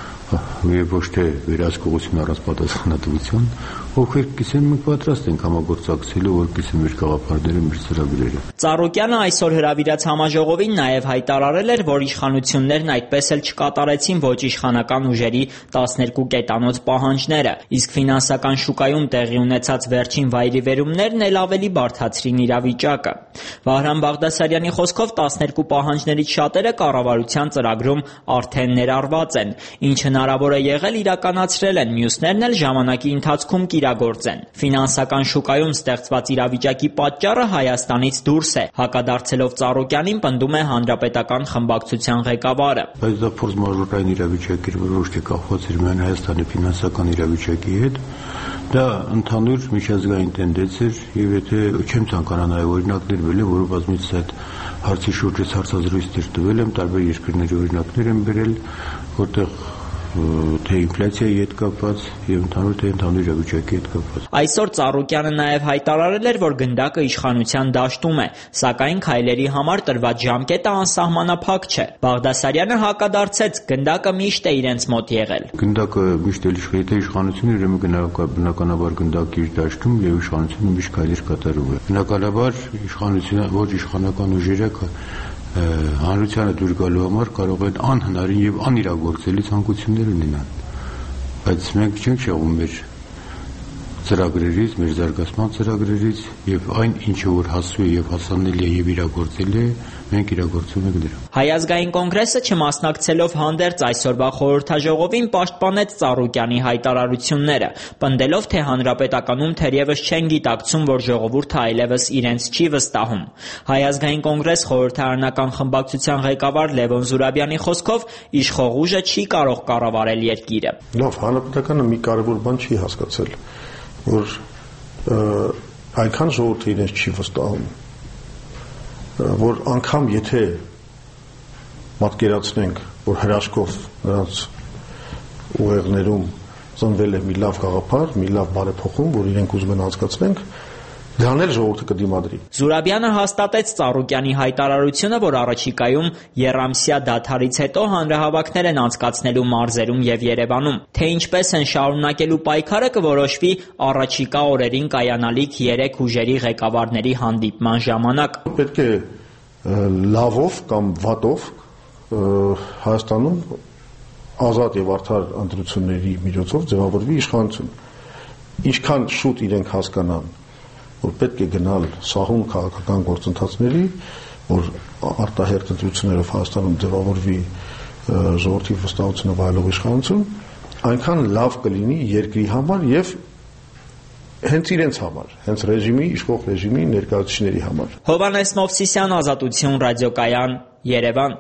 եւ ոչ թե վերահսկողություն առանց պատասխանատվություն, ովքեր կիսեն մենք պատրաստ ենք համագործակցելու, որ կիսեն մեր գաղափարները, մեր ծրագրերը։ Ծառուկյանը այսօր հրավիրած համաժողովին նաև հայտարարել էր, որ իշխանություններն այդպես էլ չկատարեցին ոչ իշխանական ուժերի տասներկու կետանոց պահանջները, իսկ ֆինանսական շուկայում տեղի ունեցած վերջին վայրիվերումներն էլ ավելի բարդացրին իրավիճակը։ Վահրամ Բաղդասարյանի խոսքով տասներկու պահանջներից շատերը կառավարության ծրագրում արդեն ներառված են, ինչը հնարավոր է եղել իրականացրել են, մյուսներն էլ ժամանակի ընթացքում կիրագործեն։ Ֆինանսական շուկայում ստեղծված իրավիճակի պատճառը Հայաստանից դուրս է, հակադարձելով Ծառուկյանին պնդում է Հանրապետական խմբակցության ղեկավարը։ Բայց դա ֆորս մաժորային իրավիճակ էր, որ ոչ թե կախված էր միայն Հայաստանի ֆինանսական իրավիճակի հետ, դա ընդհանուր միջազգային տենդենց էր եւ եթե չեմ ցանկանա նաեւ օրինակներ բերել, որը բազմիցս այդ հարցի շուրջ հարցազրույցներ տվել եմ, տարբեր երկրների օրինակներ եմ բերել, որտեղ թե ինֆլյացիայի հետ կապված եւ ընդհանուր թե ընդհանուր իրավիճակի հետ կապված։ Այսօր Ծառուկյանը նաեւ հայտարարել էր, որ գնդակը իշխանության դաշտում է, սակայն քայլերի համար տրված ժամկետը անսահմանափակ չէ։ Բաղդասարյանը հակադարձեց, գնդակը միշտ է իրենց մոտ եղել։ Գնդակը միշտ էլ իշխանությունը իշխանությունը ուրեմն բնականաբար գնդակի իր դաշտում եւ իշխանությունը միշտ քայլեր կատարում է։ Բնականաբար իշխանությունը ոչ իշխանական ուժերը հանրությանը դուր գալու համար կարող են անհնարին եւ անիրագործելի ցանկություններ ունենալ, բայց մենք չենք շեղում մեր ծրագրերից, մեր զարգացման ծրագրերից եւ այն ինչը որ հասու է եւ հասանելի է եւ իրագործելի է, մենք իրագործում ենք դրա։ Հայ ազգային կոնգրեսը չմասնակցելով հանդերձ այսօրվա խորհրդաժողովին պաշտպանեց Ծառուկյանի հայտարարությունները, պնդելով, թե Հանրապետականում թերևս չեն գիտակցում, որ ժողովուրդը այլևս իրենց չի վստահում։ Հայ ազգային կոնգրես խորհրդարանական խմբակցության ղեկավար Լևոն Զուրաբյանի խոսքով իշխող ուժը չի կարող կառավարել երկիրը։ Լավ, Հանրապետականը մի կարևոր բան չի հասկացել, որ այնքան ժողովուրդը իրենց չի վստահում, որ անգամ եթե պատկերացնենք, որ հրաշքով նրանց ուղեղներում ծնվել է մի լավ գաղափար, մի լավ բարեփոխում, որ իրենք ուզում են անցկացնենք, դրան էլ ժողովուրդը կդիմադրի։ Զուրաբյանը հաստատեց Ծառուկյանի հայտարարությունը, որ առաջիկայում եռամսյա դադարից հետո հանրահավաքներ են անցկացնելու մարզերում եւ Երևանում, թե ինչպես են շարունակելու պայքարը կորոշվի առաջիկա օրերին կայանալիք երեք ուժերի ղեկավարների հանդիպման ժամանակ։ Պետք է լավով կամ վատով Հայաստանում ազատ եւ արդար ընտրությունների միջոցով ձևավորվի իշխանություն։ Ինչքան շուտ իրենք հասկանան, որ պետք է գնալ սահուն քաղաքական գործընթացների, որ արտահերթ ընտրություններով Հայաստանում ձևավորվի ժողովրդի վստահությունը վայելող իշխանություն, այնքան լավ կլինի երկրի համար եւ հենց իրենց համար, հենց ռեժիմի, իշխող ռեժիմի ներկայացուցիչների համար։ Հովհաննես Մովսիսյան, Ազատություն ռադիոկայան, Երևան։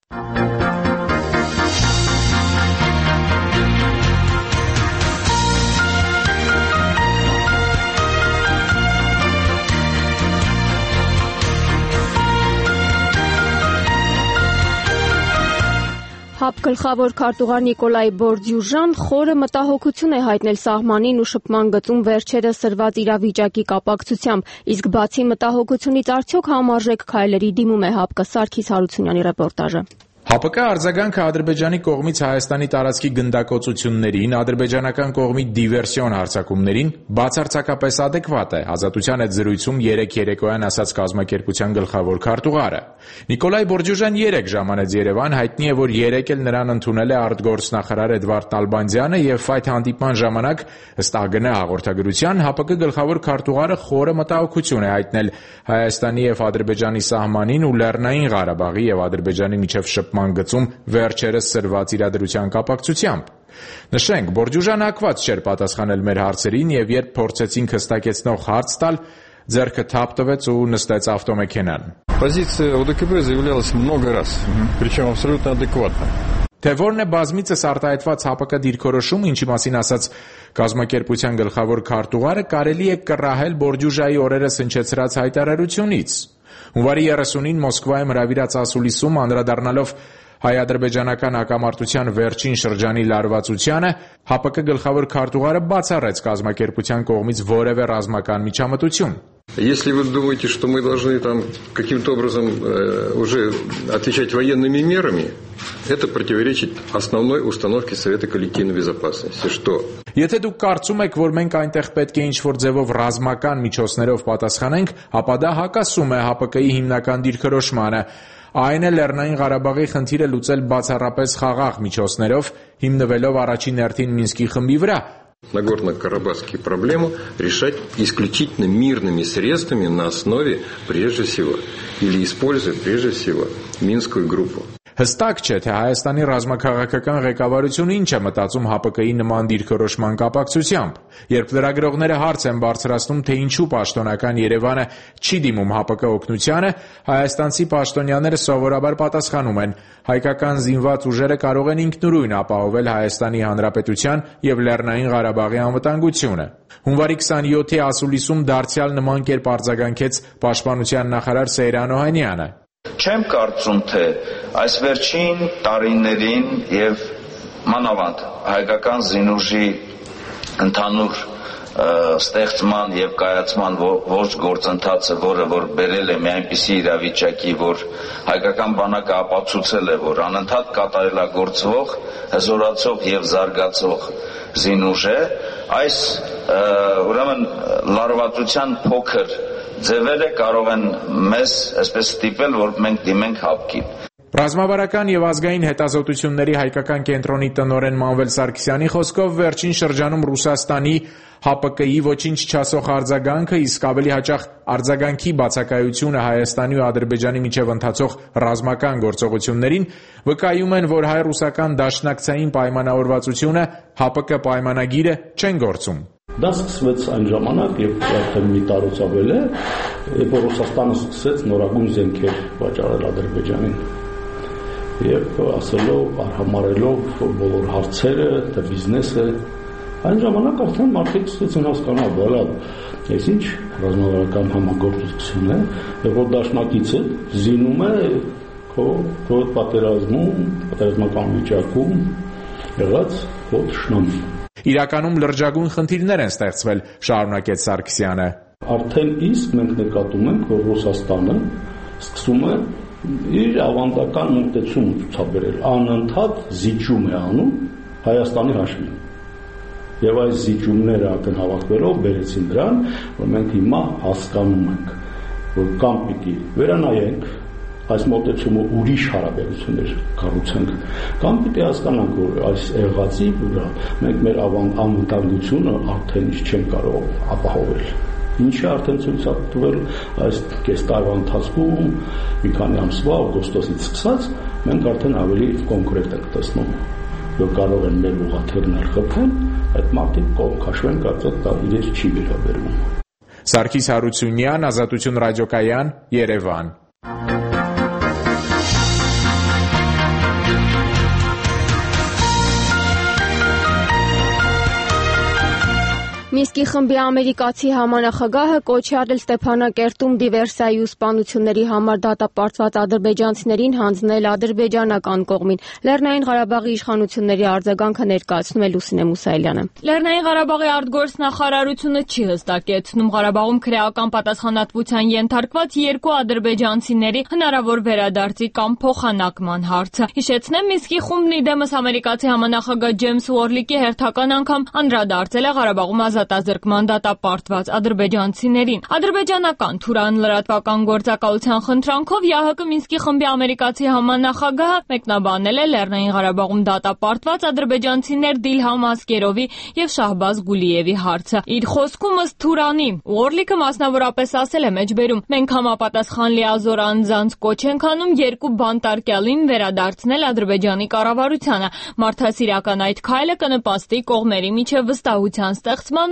ՀԱՊ գլխավոր քարտուղար Նիկոլայ Բորդյուժան խորը մտահոգություն է հայտնել սահմանին ու շփման գծում վերջերս սրված իրավիճակի կապակցությամբ, իսկ բացի մտահոգությունից արդյոք համարժեք քայլերի դիմում է ՀԱՊԿ։ Սարգիս Հարությունյանի ռեպորտաժը։ ՀԱՊԿ արձագանքը Ադրբեջանի կողմից Հայաստանի տարածքի գնդակոծություններին, ադրբեջանական կողմի դիվերսիոն հարձակումներին բացարձակապես ադեկվատ է, Ազատության հետ զրույցում երեկ երեկոյան ասաց կազմակերպության գլխավոր քարտուղարը։ Նիկոլայ Բորդյուժան երեկ ժամանեց Երևան, հայտնի է, որ երեկ էլ նրան ընդունել է արտգործնախարար Էդվարդ Նալբանդյանը եւ այդ հանդիպման ժամանակ ըստ ԱԳՆ հաղորդագրության ՀԱՊԿ գլխավոր քարտուղարը խորը մտահոգություն է հայտնել Հայաստանի եւ Ադրբեջանի սահմանին ու Լեռնային Ղարաբաղի եւ Ադրբեջանի միջև շփման գծում վերջերս սրված իրադրության կապակցությամբ։ Նշենք, Բորդյուժանը հակված չէր պատասխանել մեր հարցերին եւ երբ փորձեցինք հստակեցնող հարց տալ, ձեռքը թափ տվեց ու նստեց ավտոմեքենան։ Позиция ОДКБ заявлялась много раз, причем абсолютно адекватно. Թե որն է բազմիցս արտահայտված ՀԱՊԿ դիրքորոշում, ինչի մասին ասաց կազմակերպության գլխավոր քարտուղարը, կարելի է կռահել Բորդյուժայի օրերս հնչեցրած հայտարարությունից։ Հունվարի երեսունին Մոսկվայում հրավիրած ասուլիսում անդրադառնալով հայ-ադրբեջանական հակամարտության վերջին շրջանի լարվածությանը, ՀԱՊԿ գլխավոր քարտուղարը բացառեց կազմակերպության կողմից որևէ ռազմական միջամտություն։ Если вы думаете, что мы должны там каким-то образом э, уже отвечать военными мерами, это противоречит основной установке Совета коллективной безопасности, что Եթե դուք կարծում եք, որ մենք այնտեղ պետք է ինչ-որ ձևով ռազմական միջոցներով պատասխանենք, ապա դա հակասում է ՀԱՊԿ-ի հիմնական դիրքորոշմանը, այն է Լեռնային Ղարաբաղի խնդիրը լուծել բացառապես խաղաղ միջոցներով, հիմնվելով առաջին հերթին Մինսկի խմբի վրա։ Нагорно-Карабахские проблемы решать исключительно мирными средствами на основе, прежде всего, или используя, прежде всего, Минскую группу. Հստակ չէ, թե Հայաստանի ռազմաքաղաքական ղեկավարությունը ինչ է մտածում ՀԱՊԿ-ի նման դիրքորոշման կապակցությամբ, երբ լրագրողները հարց են բարձրացնում, թե ինչու պաշտոնական Երևանը չի դիմում ՀԱՊԿ օգնությանը, հայաստանցի պաշտոնյաները սովորաբար պատասխանում են. հայկական զինված ուժերը կարող են ինքնուրույն ապահովել Հայաստանի Հանրապետության և Լեռնային Ղարաբաղի անվտանգությունը։ Հունվարի քսանյոթի ասուլիսում դարձյալ նման կերպ արձագանքեց պաշտպանության նախարար Սեյրան Օհանյանը։ Չեմ կարծում, թե այս վերջին տարիներին եւ մանավանդ հայկական զինուժի ընդհանուր ստեղծման եւ կայացման ողջ գործընթացը, որը որ բերել է մի այնպիսի իրավիճակի, որ հայկական բանակը ապացուցել է, որ անընդհատ կատարելագործվող, հզորացող եւ զարգացող զինուժ է, այս ուրեմն լարվածության փոքր ձևերը կարող են մեզ այսպես ստիպել, որ մենք դիմենք ՀԱՊԿ-ին։ Ռազմավարական և ազգային հետազոտությունների հայկական կենտրոնի տնօրեն Մանվել Սարգսյանի խոսքով վերջին շրջանում Ռուսաստանի ՀԱՊԿ-ի ոչինչ չասող արձագանքը, իսկ ավելի հաճախ արձագանքի բացակայությունը Հայաստանի ու Ադրբեջանի միջև ընթացող ռազմական գործողություններին վկայում են, որ հայ-ռուսական դաշնակցային պայմանավորվածությունը ՀԱՊԿ պայմանագիրը չեն գործում։ Դա սկսվեց այն ժամանակ, երբ արդեն մի տարուց ավել է, երբ Ռուսաստանը սկսեց նորագույն զենքեր վաճառել Ադրբեջանին։ Եվ ասելով, արհամարելով բոլոր հարցերը, թե բիզնեսը, այն ժամանակ արդեն մարդիկ սկսեցին հասկանալ, բալա, այս ինչ ռազմավարական համագործակցություն է, եւ որ դաշնակիցը զինում է քո քո պատերազմում, պատերազմական վիճակում եղած քո շնամի։ Իրականում լրջագույն խնդիրներ են ստեղծվել, շարունակեց Սարգսյանը։ Արդեն իսկ մենք նկատում ենք, որ Ռուսաստանը սկսում է իր ավանդական մոտեցումը ցուցաբերել, անընդհատ զիջում է անում Հայաստանի հաշվին։ Եվ այս զիջումները արդեն հավաքվելով բերեցին դրան, որ մենք հիմա հասկանում ենք, որ կամ պիտի վերանայենք այս մոտեցումը ուրիշ հարաբերություններ կառուցենք, կամ պիտի հասկանանք, որ այս եղածի վրա մենք մեր անվտանգությունը արդեն չենք կարող ապահովել։ Ինչը արդեն ցույց է տվել այս կես տարվա ընթացքում, մի քանի ամսվա օգոստոսից սկսած, մենք արդեն ավելի կոնկրետ ենք տեսնում, որ կարող են մեր ուղղաթիռներ խփել, այդ մարդիկ կողմ քաշվեն, կարծես դա իրենց չի վերաբերվում։ Սարգիս Հարությունյան, Ազատություն ռադիոկայան, Երևան։ Մինսկի խմբի ամերիկացի համանախագահը կոչ է արել Ստեփանակերտում դիվերսիայի ու սպանությունների համար դատապարտված ադրբեջանցիներին հանձնել ադրբեջանական կողմին։ Լեռնային Ղարաբաղի իշխանությունների արձագանքը ներկայացնում է Լուսինե Մուսայելյանը։ Լեռնային Ղարաբաղի արտգործնախարարությունը չի հստակեցնում Ղարաբաղում քրեական պատասխանատվության ենթարկված երկու ադրբեջանցիների հնարավոր վերադարձի կամ փոխանակման հարցը։ Հիշեցնեմ, Մինսկի խումբն իդեմս ամերիկացի համանախագահ Ջեյմս Ուորլիկի հերթական անգամ անդրադարձել է Ղարաբաղում ազատազրկման դատապարտված ադրբեջանցիներին։ Ադրբեջանական Թուրան լրատվական գործակալության խնդրանքով ԵԱՀԿ Մինսկի խմբի ամերիկացի համանախագահը մեկնաբանել է Լեռնային Ղարաբաղում դատապարտված ադրբեջանցիներ Դիլհամ Ասկերովի եւ Շահբազ Գուլիևի հարցը։ Իր խոսքում ըստ Թուրանի Ուորլիկը մասնավորապես ասել է մեջբերում. «Մենք համապատասխան լիազոր անձանց կոչ ենք անում երկու բանտարկյալին վերադարձնել Ադրբեջանի կառավարությանը։ Մարդասիրական այդ քայլը կնպաստի կողմերի միջև վստահության ստեղծմանն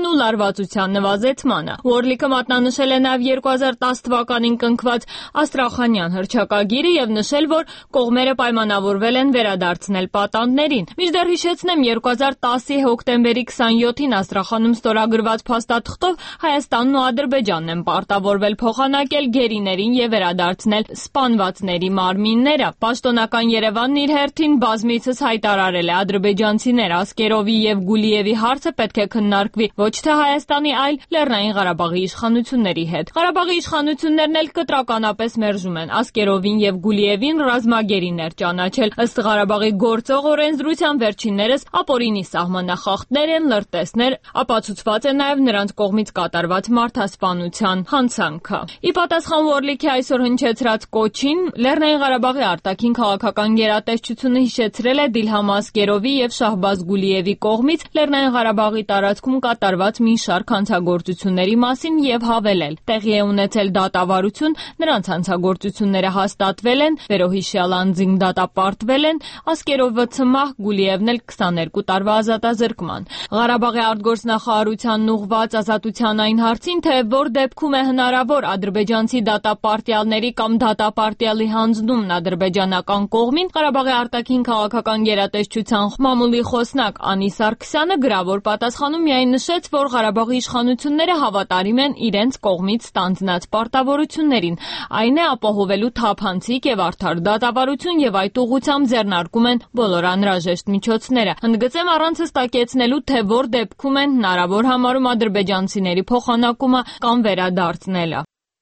ու լարվածության նվազեցմանը։ Օրլիկը մատնանշել է նաև երկու հազար տասը թվականին կնքված Աստրախանյան հռչակագիրը եւ նշել, որ կողմերը պայմանավորվել են վերադարձնել պատանդներին։ Մինչդեռ հիշեցնեմ, երկու հազար տասի հոկտեմբերի քսանյոթին Աստրախանում ստորագրված փաստաթղթով Հայաստանն ու Ադրբեջանն են պարտավորվել փոխանակել գերիներին եւ վերադարձնել սպանվածների մարմինները։ Պաշտոնական Երևանն իր հերթին բազմիցս հայտարարել է ադրբեջանցիներ Ասկերովի եւ Գուլիևի հարցը պետք է քննարկվի ոչ թե Հայաստանի, այլ Լեռնային Ղարաբաղի իշխանությունների հետ։ Ղարաբաղի իշխանություններն էլ կտրականապես մերժում են Ասկերովին եւ Գուլիևին ռազմագերիներ ճանաչել։ Ըստ Ղարաբաղի գործող օրենսդրության վերջիններս ապօրինի սահմանախախտներ են, լրտեսներ, ապացուցված է նաեւ նրանց կողմից կատարված մարդասպանության հանցանքը։ Ի պատասխան Օրլիկի այսօր հնչեցրած կոչին, Լեռնային Ղարաբաղի արտաքին քաղաքական գերատեսչությունը հիշեցրել է Դիլհամ Ասկերովի եւ Շահբազ Գուլիևի կողմից Լեռնային Ղարաբաղի տարածքում կատարված մի շարք հանցագործությունների մասին եւ հավելել. տեղի է ունեցել դատավարություն, նրանց հանցագործությունները հաստատվել են, վերոհիշյալ անձինք դատապարտվել են, Ասկերովը ցմահ, Գուլիևն էլ քսաներկու տարվա ազատազրկման։ Ղարաբաղի արտգործնախարարությանն ուղղված ազատության այն հարցին, թե որ դեպքում է հնարավոր ադրբեջանցի դատապարտյալների կամ դատապարտյալի հանձնումն ադրբեջանական կողմին, Ղարաբաղի արտաքին քաղաքական գերատեսչության մամուլի խոսնակ Անի Սարգսյանը գրավոր պատասխանում միայն նշեց, որ Ղարաբաղի իշխանությունները հավատարիմ են իրենց կողմից ստանձնած պարտավորություններին, այն է ապահովելու թափանցիկ եւ արդար դատավարություն եւ այդ ուղղությամբ ձեռնարկում են բոլոր անհրաժեշտ միջոցները։ Ընդգծեմ առանց հստակեցնելու, թե որ դեպքում են հնարավոր համարում ադրբեջանցիների փոխանակումը կամ վերադարձնելը։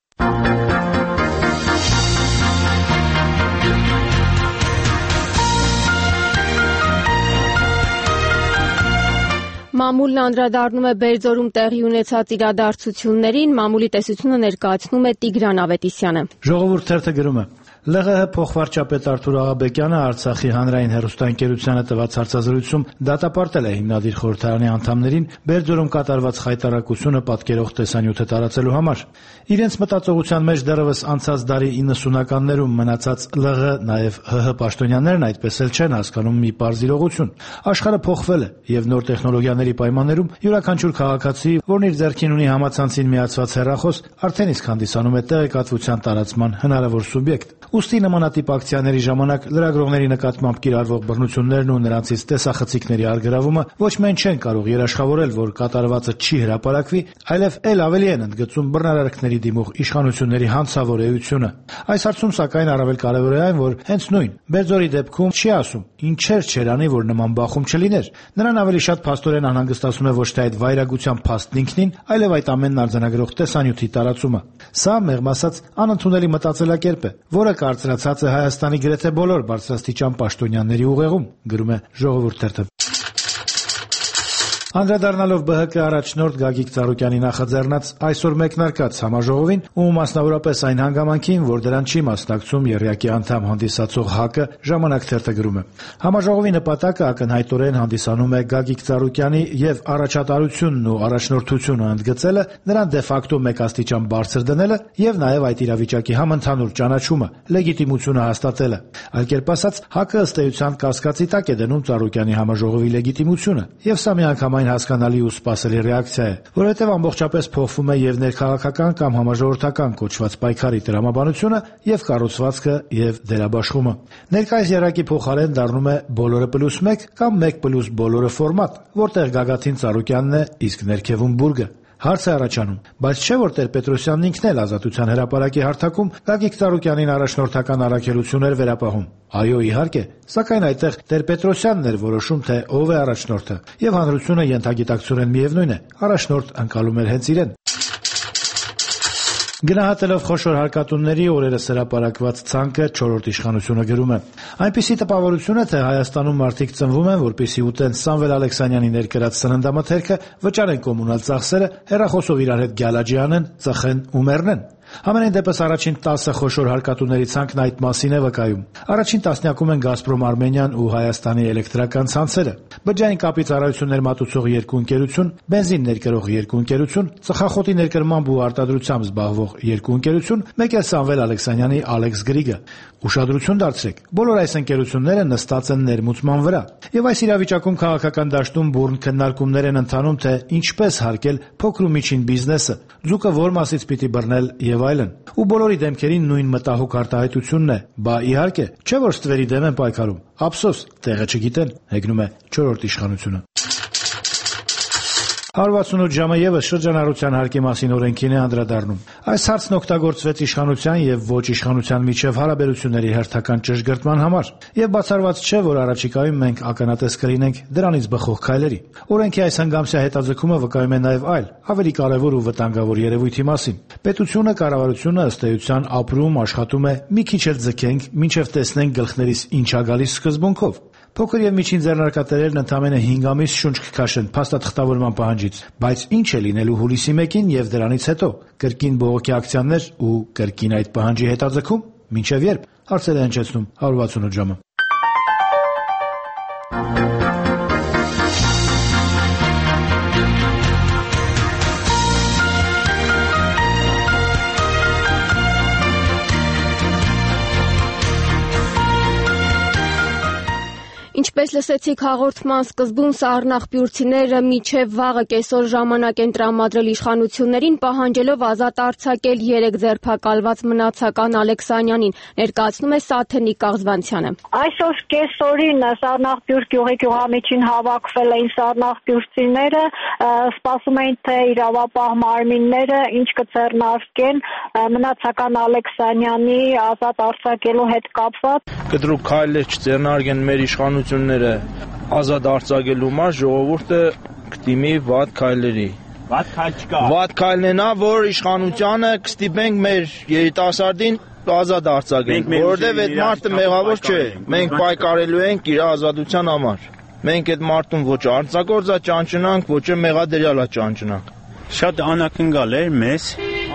Մամուլն անդրադառնում է Բերձորում տեղի ունեցած իրադարձություններին, մամուլի տեսությունը ներկայացնում է Տիգրան Ավետիսյանը։ Ժողովուրդ թերթը գրում է. ԼՂՀ փոխվարչապետ Արթուր Աղաբեկյանը Արցախի հանրային հեռուստաընկերությանը տված հարցազրույցում դատապարտել է հիմնադիր խորհրդարանի անդամներին Բերձորում կատարված խայտարակությունը պատկերող տեսանյութը տարածելու համար։ Իրենց մտածողության մեջ դեռևս անցած դարի իննսունականներում մնացած ԼՂ, նաև ՀՀ պաշտոնյաներն այդպես էլ չեն հասկանում մի պարզ իրողություն։ Աշխարհը փոխվել է եւ նոր տեխնոլոգիաների պայմաններում յուրաքանչյուր քաղաքացի, որն իր ձեռքին ունի համացանցին միացված հեռախոս, արդեն իսկ հանդիսանում է տեղեկատվության տարածման հնարավոր սուբյեկտ։ Ուստի նմանատիպ ակցիաների ժամանակ լրագրողների նկատմամբ կիրառվող բռնություններն ու նրանցից տեսախցիկների արգելավումը ոչ միայն չեն կարող երաշխավորել, որ կատարվածը չի հրապարակվի, այլև ել ավելի են ընդգծում բռնարարքների դիմող իշխանությունների հանցավոր էությունը։ Այս հարցում սակայն առավել կարևոր է այն, որ հենց նույն Բերձորի դեպքում չի ասում ինչեր չեր անի, որ նման բախում չլիներ։ Նրան ավելի շատ փաստորեն անհանգստացում է ոչ թե այդ վայրագության փաստն ինքնին, այլև այդ ամենն արձանագրող տեսանյութի տարածումը։ Սա մեղմ ասած անընդունելի մտածելակերպ է, որը կարծրացած է Հայաստանի գրեթե բոլոր բարձրաստիճան պաշտոնյաների ուղեղում, գրում է Ժողովուրդ թերթը։ Անդրադառնալով ԲՀԿ առաջնորդ Գագիկ Ծառուկյանի նախաձեռնած այսօր մեկնարկած համաժողովին ու մասնավորապես այն հանգամանքին, որ դրան չի մասնակցում ԵՌԵԱԿ-ի անդամ հանդիսացող ՀԱԿ-ը, Ժամանակ թերթը գրում է. Համաժողովի նպատակը ակնհայտորեն հանդիսանում է Գագիկ Ծառուկյանի եւ առաջատարությունն ու առաջնորդությունը ընդգծելը, նրան դե ֆակտո մեկաստիճան բարձր դնելը եւ նաեւ այդ իրավիճակի համընդհանուր ճանաչումը, լեգիտիմությունը հաստատելը։ Այլ կերպ ասած, ՀԱԿ-ը ըստ էության կասկածի տակ է դնում Ծառուկյանի համաժողովի լեգիտիմությունը եւ սա միանգամայն հասկանալի ու սպասելի ռեակցիա է, որովհետև ամբողջապես փոխվում է եւ ներքաղաքական կամ համաժողովրդական կոչված պայքարի տրամաբանությունը եւ կառուցվածքը եւ դերաբաշխումը։ Ներկայիս եռակի փոխարեն դառնում է բոլորը պլյուս մեկ կամ մեկ պլյուս բոլորը ֆորմատ, որտեղ գագաթին Ծառուկյանն է, իսկ ներքևում բուրգը։ Հարց է առաջանում, բայց չէ՞ որ Տեր-Պետրոսյանն ինքն էլ Ազատության հրապարակի հարթակում Գագիկ Ծառուկյանին առաջնորդական առաքելություն էր վերապահում։ Այո, իհարկե, սակայն այդտեղ Տեր-Պետրոսյանն էր որոշում, թե ով է առաջնորդը, եւ հանրությունը ենթագիտակցորեն միևնույն է, առաջնորդ ընկալում էր հենց իրեն։ Գնահատելով խոշոր հարկատունների օրերս հրապարակված ցանկը չորրորդ իշխանությունը գրում է. Այնպիսի տպավորություն է, թե Հայաստանում մարդիկ ծնվում են, որպեսզի ուտեն Սամվել Ալեքսանյանի ներկրած սննդամթերքը, վճարեն կոմունալ ծախսերը, հեռախոսով իրար հետ գյալաջի անեն, ծխեն ու մեռնեն։ Համենայն դեպս առաջին տասը խոշոր հարկատուների ցանկն այդ մասին է վկայում։ Առաջին տասնյակում են Գազպրոմ Արմենիան ու Հայաստանի էլեկտրական ցանցերը, բջջային կապի ծառայություններ մատուցող երկու ընկերություն, բենզին ներկրող երկու ընկերություն, ծխախոտի ներկրմամբ ու արտադրությամբ զբաղվող երկու ընկերություն, մեկ էլ Սամվել Ալեքսանյանի Ալեքս Գրիգը։ Ուշադրություն դարձրեք, բոլոր այս ընկերությունները նստած են ներմուծման վրա, եւ այս իրավիճակում քաղաքական դաշտում բուրն քննարկումներ են ընթանում, թե ինչպես հարկել փոքր ու միջին բիզնեսը, ձուկը որ մասից պիտի բռնել եւ այլն։ Ու բոլորի դեմքերին նույն մտահոգ արտահայտությունն է. բա իհարկե, չէ՞ որ ստվերի դեմ են պայքարում։ Ափսոս, տեղը չգիտեն, հեգնում է չորրորդ իշխանությունը։ հարյուր վաթսունութ ժամը եւս շրջանառության հարկի մասին օրենքին է անդրադառնում։ Այս հարցն օգտագործվեց իշխանության եւ ոչ իշխանության միջև հարաբերությունների հերթական ճշգրտման համար, եւ բացառված չէ, որ առաջիկայում մենք ականատես կլինենք դրանից բխող քայլերի։ Օրենքի այս հանգամսյա հետաձգումը վկայում է նաեւ այլ, ավելի կարեւոր ու վտանգավոր երևույթի մասին։ Պետությունը, կառավարությունը ըստ էության ապրում, աշխատում է մի քիչ էլ ձգենք, մինչեւ տեսնենք գլխներիս ինչ ա գալիս սկզբունքով։ Փոքր եւ միջին ձեռնարկատերերն ընդամենը հինգ ամիս շունչ կքաշեն փաստաթղթավորման պահանջից, բայց ինչ է լինելու հուլիսի մեկին եւ դրանից հետո, կրկին բողոքի ակցիաներ ու կրկին այդ պահանջի հետաձգում, մինչեւ երբ, հարցեր է հնչեցնում հարյուր վաթսունութ ժամը։ Ինչպես լսեցիք հաղորդման սկզբում, սառնախպյուրցիները մինչև վաղը կեսօր ժամանակ են տրամադրել իշխանություններին, պահանջելով ազատ արձակել երեք ձերբակալված մնացական Ալեքսանյանին, ներկայացնում է Սաթենիկ Աղզվանցյանը։ Այսօր կեսօրին Սառնախպյուր գյուղի գյուղամիջին հավաքվել էին սառնախպյուրցիները, սպասում էին, թե իրավապահ մարմինները ինչ կձեռնարկեն մնացական Ալեքսանյանի ազատ արձակելու հետ կապված։ Կտրուկ քայլեր չձեռնարկեն մեր իշխանությունները ազատ արձակելու համար, ժողովուրդը կդիմի վատ քայլերի։ Վատ քայլ չկա։ Վատ քայլն է նա, որ իշխանությանը կստիպենք մեր երիտասարդին ազատ արձակել, որովհետև այդ մարդը մեղավոր չէ։ Մենք պայքարելու ենք իր ազատության համար։ Մենք այդ մարդուն ոչ արձակորձա ճանճնանք, ոչ մեղադրյալա ճանճնանք։ Շատ անակնկալ էր մեզ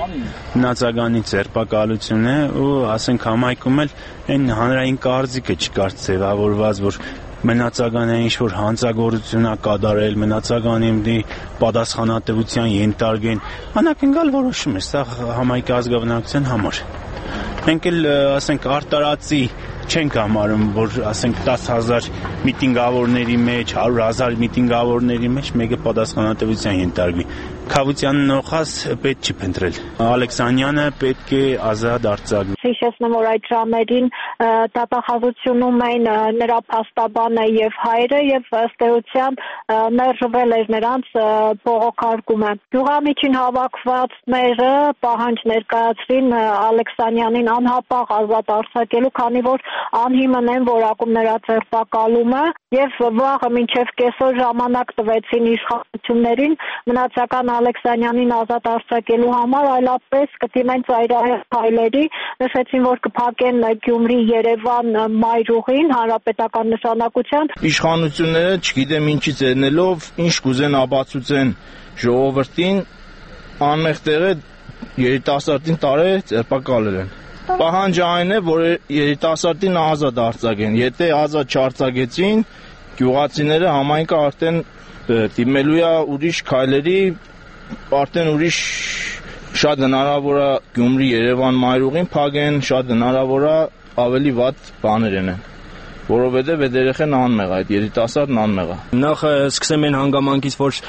մնացականի ձերբակալությունը ու ասենք համայնքում էլ այն հանրային կարծիքը չկար ձևավորված, որ մնացականը ինչ-որ հանցագործություն է կատարել, մնացականի պատասխանատվության ենթարկեն, անակնկալ որոշում է, սա համայնքի ազգաբնակության համար։ Մենք էլ ասենք արտարացի չենք համարում, որ ասենք տասը հազար միտինգավորների մեջ, հարյուր հազար միտինգավորների մեջ մեկը պատասխանատվության ենթարկվի։ Քավության նոխազ պետք չի փնտրել։ Ալեքսանյանը պետք է ազատ արձակվի։ Հիշեցնեմ, որ այդ ժամերին դատախազությունում էին նրա փաստաբանը եւ հայրը եւ ըստ էության մերժվել էր նրանց բողոքարկումը։ Գյուղամիջին հավաքվածները պահանջ ներկայացրին Ալեքսանյանին անհապաղ ազատ արձակելու, քանի որ անհիմն են որակում նրա ձերբակալումը եւ վաղը մինչեւ կեսօր ժամանակ տվեցին իշխանություններին մնացական Ալեքսանյանին ազատ արձակելու համար, այլապես կդիմեն ծայրահեղ քայլերի, նշեցին, որ կփակեն Գյումրի Երևան մայրուղին հանրապետական նշանակության։ Իշխանությունները չգիտեմ ինչից ելնելով, ինչ կուզեն ապացուցեն ժողովրդին, անմեղ տեղը երիտասարդին տարել ձերբակալել են։ Պահանջը այն է, որ երիտասարդին ազատ արձակեն։ Եթե ազատ չարձակեցին, գյուղացիները համայնքը արդեն դիմելու է ուրիշ քայլերի, արդեն ուրիշ շատ հնարավոր է Գյումրի Երևան մայրուղին փակեն, շատ հնարավոր է ավելի վատ բաներ են։ Որովհետև այդ երեխան անմեղ է, այդ երիտասարդն անմեղ է։ Նախ սկսեմ այն հանգամանքից, որ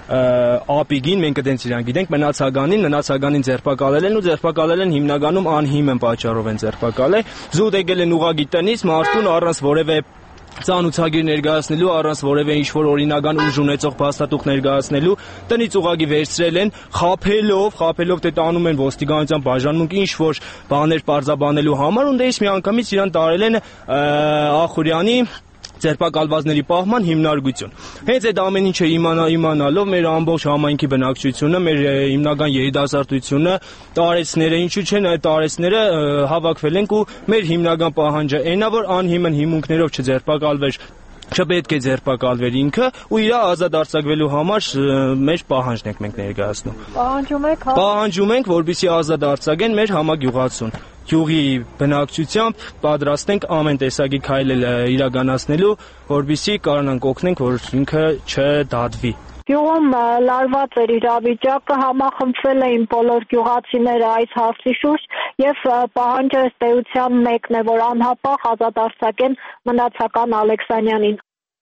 ապիգին մենք դենց իրան գիտենք, մնացականին, մնացականին ձերբակալել են ու ձերբակալել են հիմնականում անհիմն պատճառով են ձերբակալել։ Զուտ եկել են ուղղակի տնից մարդուն առանց որևէ ծանուցագիր ներկայացնելու, առանց որևէ ինչ-որ օրինական ուժ ունեցող փաստաթուղթ ներկայացնելու, տնից ուղղակի վերցրել են, խաբելով, խաբելով թե տանում են ոստիկանության բաժանմունք ինչ-որ բաներ պարզաբանելու համար, ու դες միանգամից իրան տարել են Ախուրյանի ձերբակալվածների պահման հիմնարկություն։ Հենց այդ ամեն ինչը իմանա իմանալով մեր ամբողջ համայնքի բնակչությունը, մեր հիմնական երիտասարդությունը, տարեցները, ինչու՞ չեն այդ տարեցները հավաքվել ենք ու մեր հիմնական պահանջը այնա, որ անհիմն հիմունքներով չձերբակալվեր չպետք է ձերբակալվեր ինքը ու իր ազատ արձակվելու համար մեր պահանջն ենք մենք ներկայացնում։ Պահանջում եք, հա։ Պահանջում ենք, որպեսզի ազատ արձակեն մեր համագյուղացուն։ Գյուղի բնակչությամբ պատրաստ ենք ամեն տեսակի քայլել իրականացնելու, որպեսզի կարողանանք օգնենք, որ ինքը չդատվի։ Գյուղում լարված էր իրավիճակը, համախմբվել էին բոլոր գյուղացիները այս հարցի շուրջ եւ պահանջը ըստ էության մեկն է, որ անհապաղ ազատ արձակեն մնացական Ալեքսանյանին։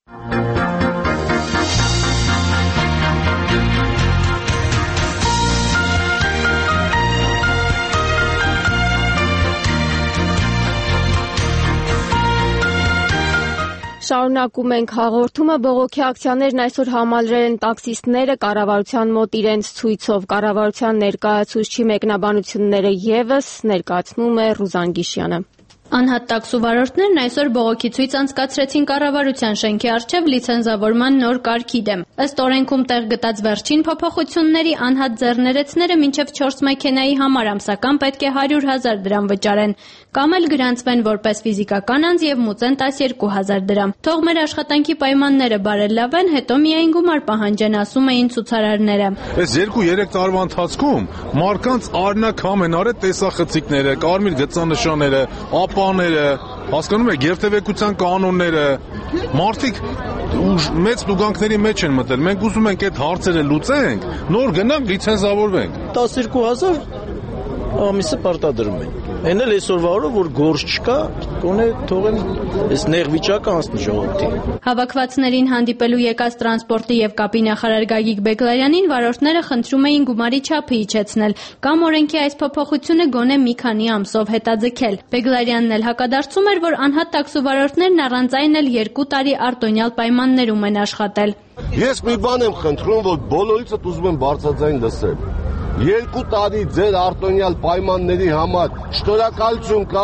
Շարունակում ենք հաղորդումը, բողոքի ակցիաներն այսօր համալրել են տաքսիստները կառավարության մոտ իրենց ցույցով։ Կառավարության ներկայացուցչի մեկնաբանությունները ևս ներկայացնում է Ռուզան Գիշյանը։ Անհատ տաքսու վարորդներն այսօր բողոքի ցույց անցկացրեցին կառավարության շենքի առջև լիցենզավորման նոր կարգի դեմ։ Ըստ օրենքում տեղ գտած վերջին փոփոխությունների անհատ ձեռներեցները մինչև չորս մեքենայի համար ամսական պետք է հարյուր հազար դրամ վճարեն, կամ էլ գրանցվեն որպես ֆիզիկական անձ եւ մուծեն տասներկու հազար դրամ։ Թող մեր աշխատանքի պայմանները բարելավեն, հետո միայն գումար պահանջեն, ասում էին ցուցարարները։ Այս երկու-երեք տարվա ընթացքում մարկանց արնակամ են արել տեսախցիկները, կարմիր գծանշանները, ապաները, հասկանում եք, երթևեկության կանոնները, մարդիկ մեծ տուգանքների մեջ են մտել։ Մենք ուզում ենք այդ հարցերը լուծենք, նոր գնանք լիցենզավորվենք։ տասներկու հազար ամիսը պարտադրում են։ Այն էլ այսօրվա օրը, որ գործ չկա, գոնե թողեն այս նեղ վիճակը անցնի ժողովրդին։ Հավաքվածներին հանդիպելու եկած տրանսպորտի եւ կապի նախարար Գագիկ Բեգլարյանին վարորդները խնդրում էին գումարի չափը իջեցնել կամ օրենքի այս փոփոխությունը գոնե մի քանի ամսով հետաձգել։ Բեգլարյանն էլ հակադարձում էր, որ անհատ տաքսու վարորդներն առանց այն էլ երկու տարի արտոնյալ պայմաններում են աշխատել։ Ես մի բան եմ խնդրում, որ բոլորիցս ուզում եմ բարձրաձայն լսել։ Երկու տարի ձեր արտոնյալ պայմանների համար շնորհակալություն կա։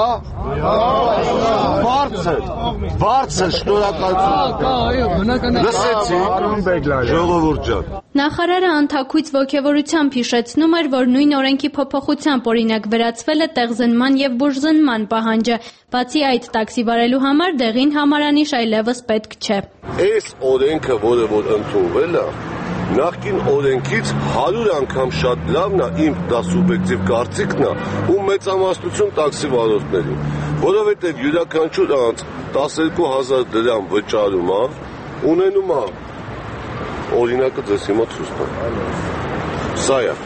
Բարձր, բարձր շնորհակալություն։ Լսեցի, ժողովուրդ ջան։ Նախարարը անթաքույց ոգևորությամբ հիշեցնում էր, որ նույն օրենքի փոփոխությամբ օրինակ վերացվել է տեղզնման եւ բուժզնման պահանջը։ Բացի այդ, տաքսի վարելու համար դեղին համարանիշ այլևս պետք չէ։ Այս օրենքը, որը որ ընդունվել է, նախկին օրենքից հարյուր անգամ շատ լավն է, իմ դա սուբյեկտիվ կարծիքն է, ու մեծամասնություն տաքսի վարորդներին, որովհետև յուրաքանչյուր անձ տասներկու հազար դրամ վճարում է, ունենում է օրինակը ձեզ հիմա ցույց տամ։ Սա է։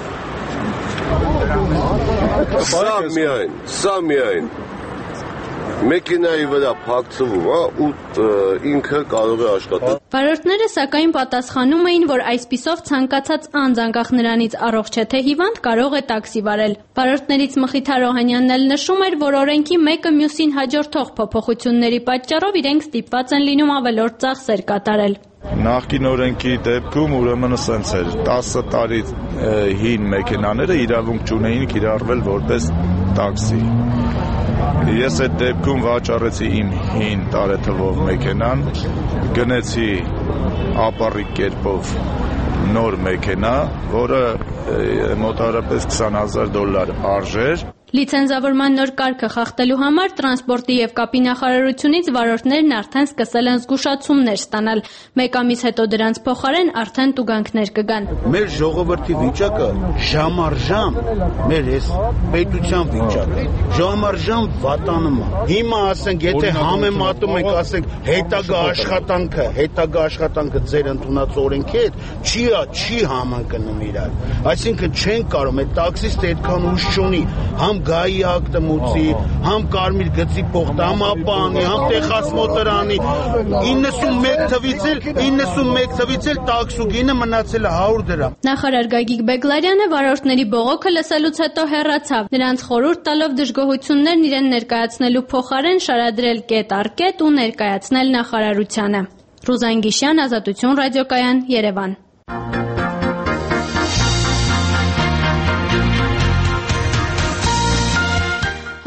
Սա միայն, սա միայն մեքենայի վրա փակցվում է ու ինքը կարող է աշխատել։ Վարորդները սակայն պատասխանում էին, որ այսպիսով ցանկացած անձ անկախ նրանից առողջ է թե հիվանդ կարող է տաքսի վարել։ Վարորդներից Մխիթար Օհանյանն էլ նշում էր, որ օրենքի մեկը մյուսին հաջորդող փոփոխությունների պատճառով իրենք ստիպված են լինում ավելորդ ծախսեր կատարել։ Նախկին օրենքի դեպքում ուրեմն սենց էր, տասը տարի հին մեքենաները իրավունք չունեին կիրառվել որպես տաքսի։ Ես այդ դեպքում վաճառեցի իմ հին տարեթվով մեքենան, գնեցի ապառիկ կերպով նոր մեքենա, որը մոտավորապես քսան հազար դոլար արժեր։ Լիցենզավորման նոր կարգը խախտելու համար տրանսպորտի եւ կապի նախարարությունից վարորդներն արդեն սկսել են զգուշացումներ ստանալ։ Մեկ ամիս հետո դրանց փոխարեն արդեն տուգանքներ կգան։ Մեր ժողովրդի վիճակը ժամ առ ժամ, մեր այս պետության վիճակը ժամ առ ժամ վատանում է։ Հիմա ասենք, եթե համեմատում ենք, ասենք, հետագա աշխատանքը, հետագա աշխատանքը ձեր ընդունած օրենքի հետ, չի չի համընկնում իրար։ Այսինքն չեն կարող, այդ տաքսիստը այդքան ուժ չունի, համ գայի ակտը մուծի, համ կարմիր գծի փոխտա, համ ապանի, համ տեխաս մոտորանի, իննսունմեկ թվից էլ իննսունմեկ թվից էլ տաքսու գինը մնացել է հարյուր դրամ։ Նախարար Գագիկ Բեգլարյանը վարորդների բողոքը լսելուց հետո հեռացավ, նրանց խորհուրդ տալով դժգոհություններն իրեն ներկայացնելու փոխարեն շարադրել կետ առ կետ ու ներկայացնել նախարարությանը։ Ռուզան Գիշյան, Ազատություն ռադիոկայան, Երևան։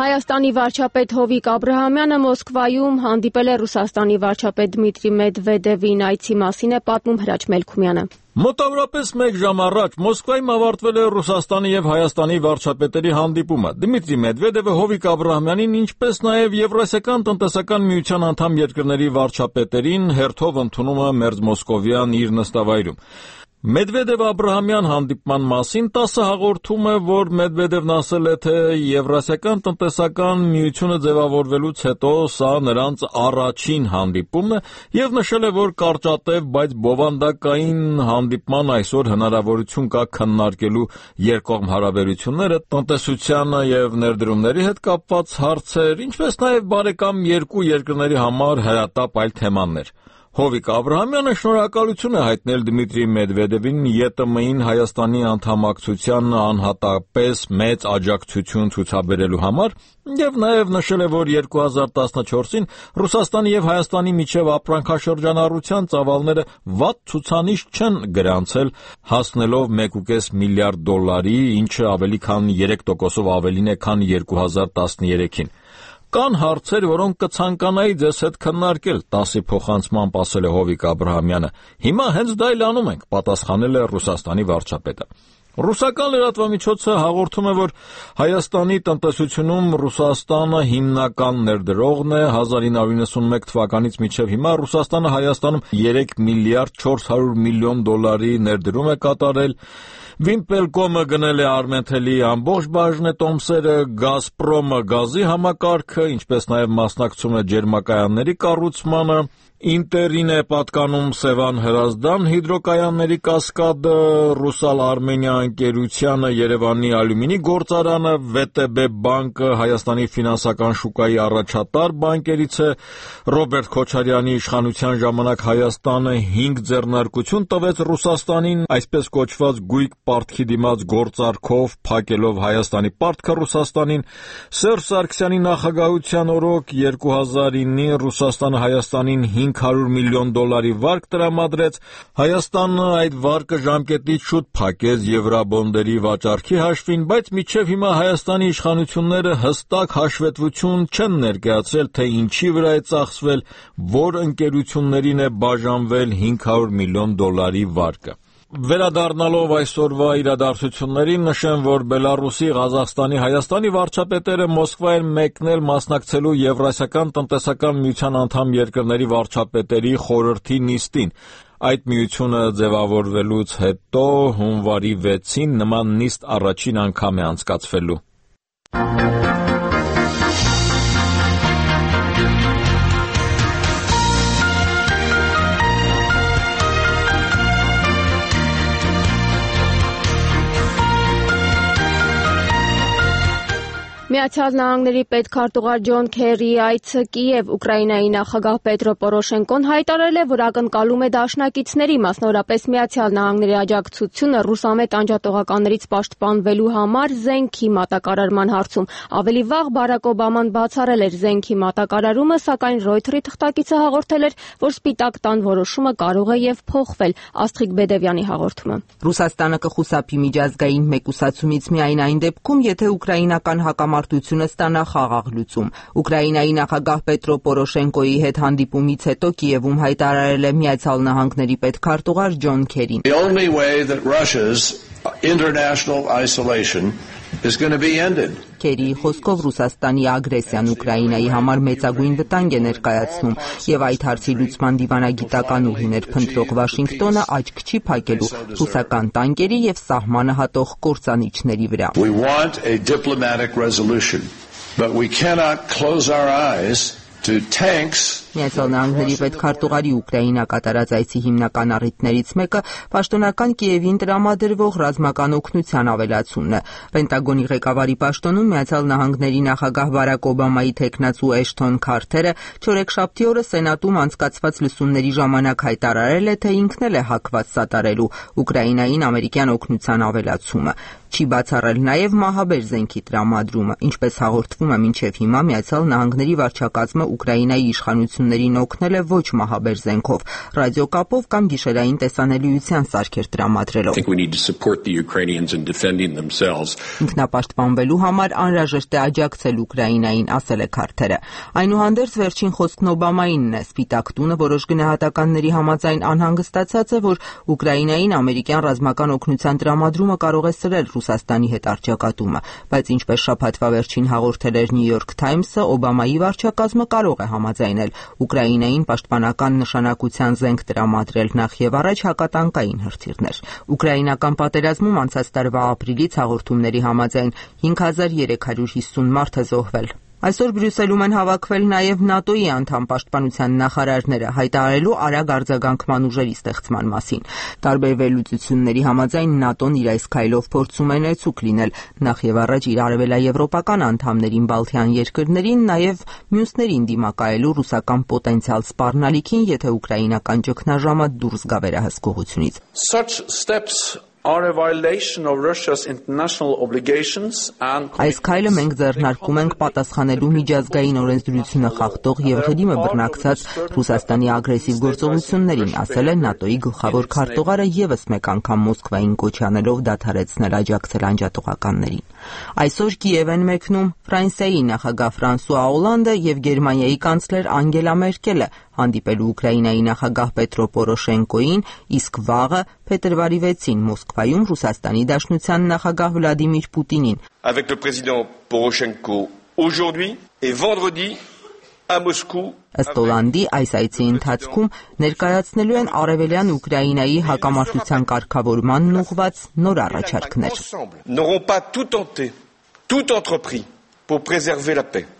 Հայաստանի վարչապետ Հովիկ Աբրահամյանը Մոսկվայում հանդիպել է Ռուսաստանի վարչապետ Դմիտրի Մեդվեդևին, այցի մասին է պատմում Հրաչ Մելքումյանը։ Մոտավորապես մեկ ժամ առաջ Մոսկվայում ավարտվել է Ռուսաստանի եւ Հայաստանի վարչապետերի հանդիպումը։ Դմիտրի Մեդվեդևը Հովիկ Աբրահամյանին, ինչպես նաեւ Եվրասիական տնտեսական միության անդամ երկրների վարչապետերին հերթով ընդունում է մերձ մոսկովյան իր նստավայրում։ Մեդվեդև-Աբրահամյան հանդիպման մասին տասը հաղորդում է, որ Մեդվեդևն ասել է, թե Եվրասիական տնտեսական միությունը ձևավորվելուց հետո սա նրանց առաջին հանդիպումն է եւ նշել է, որ կարճատև, բայց բովանդակային հանդիպման այսօր հնարավորություն կա քննարկելու երկկողմ հարաբերությունները, տնտեսության եւ ներդրումների հետ կապված հարցեր, ինչպես նաեւ բարեկամ երկու երկրների համար հրատապ այլ թեմաներ։ Հովիկ Աբրահամյանը շնորհակալություն է հայտնել Դմիտրի Մեդվեդևին ԵՏՄ-ին Հայաստանի անդամակցության անհատապես մեծ աջակցություն ցուցաբերելու համար եւ նաեւ նշել է, որ երկու հազար տասնչորսին Ռուսաստանի եւ Հայաստանի միջև ապրանքաշրջանառության ծավալները վատ ցուցանիշ չեն գրանցել, հասնելով մեկ կόμμα պենս միլիարդ դոլարի, ինչը ավելի քան երեք տոկոսով ավելին է, քան երկու հազար տասներեքին։ Կան հարցեր, որոնք կցանկանայի ձեզ հետ քննարկել, տասի փոխանցմամբ ասել է Հովիկ Աբրահամյանը։ Հիմա հենց դա էլ անում ենք, պատասխանել է Ռուսաստանի վարչապետը։ Ռուսական լրատվամիջոցը հաղորդում է, որ Հայաստանի տնտեսությունում Ռուսաստանը հիմնական ներդրողն է, հազար ինը հարյուր նվաթ թվականից մինչև հիմա Ռուսաստանը Հայաստանում երեք միլիարդ չորս հարյուր միլիոն դոլարի ներդրում է կատարել։ Վիմպելկոմը գնել է Արմենթելի ամբողջ բաժնետոմսերը, Գազպրոմը գազի համակարգը, ինչպես նաև մասնակցում է ջերմակայանների կառուցմանը, Ինտերին է պատկանում Սևան Հրազդան հիդրոկայանների կասկադը, Ռուսալ-Արմենիա ընկերությանը Երևանի ալյումինի գործարանը, ՎՏԲ բանկը Հայաստանի ֆինանսական շուկայի առաջատար բանկերից է, Ռոբերտ Քոչարյանի իշխանության ժամանակ Հայաստանը հինգ ձեռնարկություն տվեց Ռուսաստանին, այսպես կոչված գույք պարտքի դիմաց գործարքով փակելով Հայաստանի պարտքը Ռուսաստանին, Սերժ Սարգսյանի նախագահության օրոք երկու հազար ինին Ռուսաստանը Հայաստանին հինգ հարյուր միլիոն դոլարի վարկ տրամադրեց, Հայաստանը այդ վարկը ժամկետից շուտ փակեց եվրաբոնդերի վաճառքի հաշվին, բայց մինչև հիմա Հայաստանի իշխանությունները հստակ հաշվետվություն չեն ներկայացրել, թե ինչի վրա է ծախսվել, որ ընկերություններին է բաժանվել հինգ հարյուր միլիոն դոլարի վարկը։ Վերադառնալով այսօրվա իրադարձություններին, նշեմ, որ Բելարուսի, Ղազախստանի, Հայաստանի վարչապետերը Մոսկվա են մեկնել մասնակցելու Եվրասիական տնտեսական միության անդամ երկրների վարչապետերի խորհրդի նիստին։ Այդ միությունը ձևավորվելուց հետո հունվարի վեցին նման նիստ առաջին անգամ է անցկացվելու։ Միացյալ Նահանգների պետքարտուղար Ջոն Քերիի այցը Կիև, Ուկրաինայի նախագահ Պետրո Պորոշենկոն հայտարարել է, որ ակնկալում է դաշնակիցների, մասնավորապես Միացյալ Նահանգների աջակցությունը ռուսամետ անջատողականներից պաշտպանվելու համար զենքի մատակարարման հարցում։ Ավելի վաղ Բարակ Օբաման բացառել էր զենքի մատակարարումը, սակայն Ռոյթերի թղթակիցը հաղորդել էր, որ Սպիտակ տան որոշումը կարող է եւ փոխվել։ Աստղիկ Բեդևյանի հաղորդումը։ Ռուսաստանը կխուսափի միջազգային մեկուսացումից միայն այն դեպքում, եթե ուկրաինական հակամարտությունը ստանա խաղաղ լուծում։ Ուկրաինայի նախագահ Պետրո Պորոշենկոյի հետ հանդիպումից հետո Կիևում հայտարարել է Միացյալ Նահանգների պետքարտուղար Ջոն Քերին։ The only way that Russia's international isolation is going to be ended. Քերիի խոսքով Ռուսաստանի ագրեսիան Ուկրաինայի համար մեծագույն վտանգ է ներկայացնում եւ այդ հարցի լուծման դիվանագիտական ուղիներ փնտրող Վաշինգտոնը աչք չի փակելու ռուսական տանկերի եւ սահմանը հատող կործանիչների վրա։ We want a diplomatic resolution, but we cannot close our eyes to tanks. Միացյալ Նահանգների պետքարտուղարի Ուկրաինա կատարած այցի հիմնական առիթներից մեկը պաշտոնական Կիևին տրամադրվող ռազմական օգնության ավելացումն է։ Պենտագոնի ղեկավարի պաշտոնում Միացյալ Նահանգների նախագահ Բարակ Օբամայի թեկնածու Էշթոն Քարթերը չորեքշաբթի օրը Սենատում անցկացված լսումների ժամանակ հայտարարել է, թե ինքն էլ է հակված սատարելու Ուկրաինային ամերիկյան օգնության ավելացումը։ Չի բացառել նաև մահաբեր զենքի տրամադրումը, ինչպես հաղորդվում է մինչև հիմա Միացյալ Նահանգների վարչակազմը Ուկրաինայի իշխանությունների ընկերություններին օգնել է ոչ մահաբեր զենքով, ռադիոկապով կամ գիշերային տեսանելիության սարքեր տրամադրելով։ Ինքնապաշտպանվելու համար անհրաժեշտ է աջակցել Ուկրաինային, ասել է Քարթերը։ Այնուհանդերձ վերջին խոսքն Օբամայինն է։ Սպիտակ տունը որոշ գնահատականների համաձայն անհանգստացած է, որ Ուկրաինային ամերիկյան ռազմական օգնության տրամադրումը կարող է սրել Ռուսաստանի հետ առճակատումը, բայց ինչպես շաբաթվա վերջին հաղորդել էր New York Times-ը, Օբամայի վարչակազմը կարող է համաձայնել Ուկրաինային պաշտպանական նշանակության զենք տրամադրել, նախ եւ առաջ հակատանկային հրթիռներ։ Ուկրաինական պատերազմում անցած տարվա ապրիլից հաղորդումների համաձայն հինգ հազար երեք հարյուր հիսուն մարդ է զոհվել։ Այսօր Բրյուսելում են հավաքվել նաև ՆԱՏՕ-ի անդամ պաշտպանության նախարարները, հայտարարելու արագ արձագանքման ուժերի ստեղծման մասին։ Տարբեր վերլուծությունների համաձայն ՆԱՏՕ-ն իր այս քայլով փորձում է ներծուկ լինել նախ եւ առաջ իր արևելաեվրոպական անդամներին, Բալթյան երկրներին, նաև մյուսներին դիմակայելու ռուսական պոտենցիալ սպառնալիքին, եթե ուկրաինական ճգնաժամը դուրս գա վերահսկողությունից։ Such steps are a violation of Russia's international obligations and Այս քայլը մենք ձեռնարկում ենք պատասխանելու միջազգային օրենսդրությունը խախտող եւ ռեժիմը բռնակցած Ռուսաստանի ագրեսիվ գործողություններին, ասել է ՆԱՏՕ-ի գլխավոր քարտուղարը եւս մեկ անգամ Մոսկվային կոչ անելով դադարեցնել աջակցել անջատողականներին։ Այսօր Կիև են մեկնում Ֆրանսիայի նախագահ Ֆրանսուଆ Օլանդը եւ Գերմանիայի կանցլեր Անգելա Մերկելը հանդիպելու Ուկրաինայի նախագահ Պետրո Պորոշենկոին, իսկ վաղը փետրվարի վեցին Մոսկվայում Ռուսաստանի Դաշնության նախագահ Վլադիմիր Պուտինին։ Avec le président Poroshenko aujourd'hui et vendredi à Moscou. Ըստ Օլանդի այս այցի ընթացքում ներկայացնելու են արևելյան Ուկրաինայի հակամարտության կարգավորմանն ուղղված նոր առաջարկներ։ N'auront pas tout tenté, tout entrepris pour préserver la paix.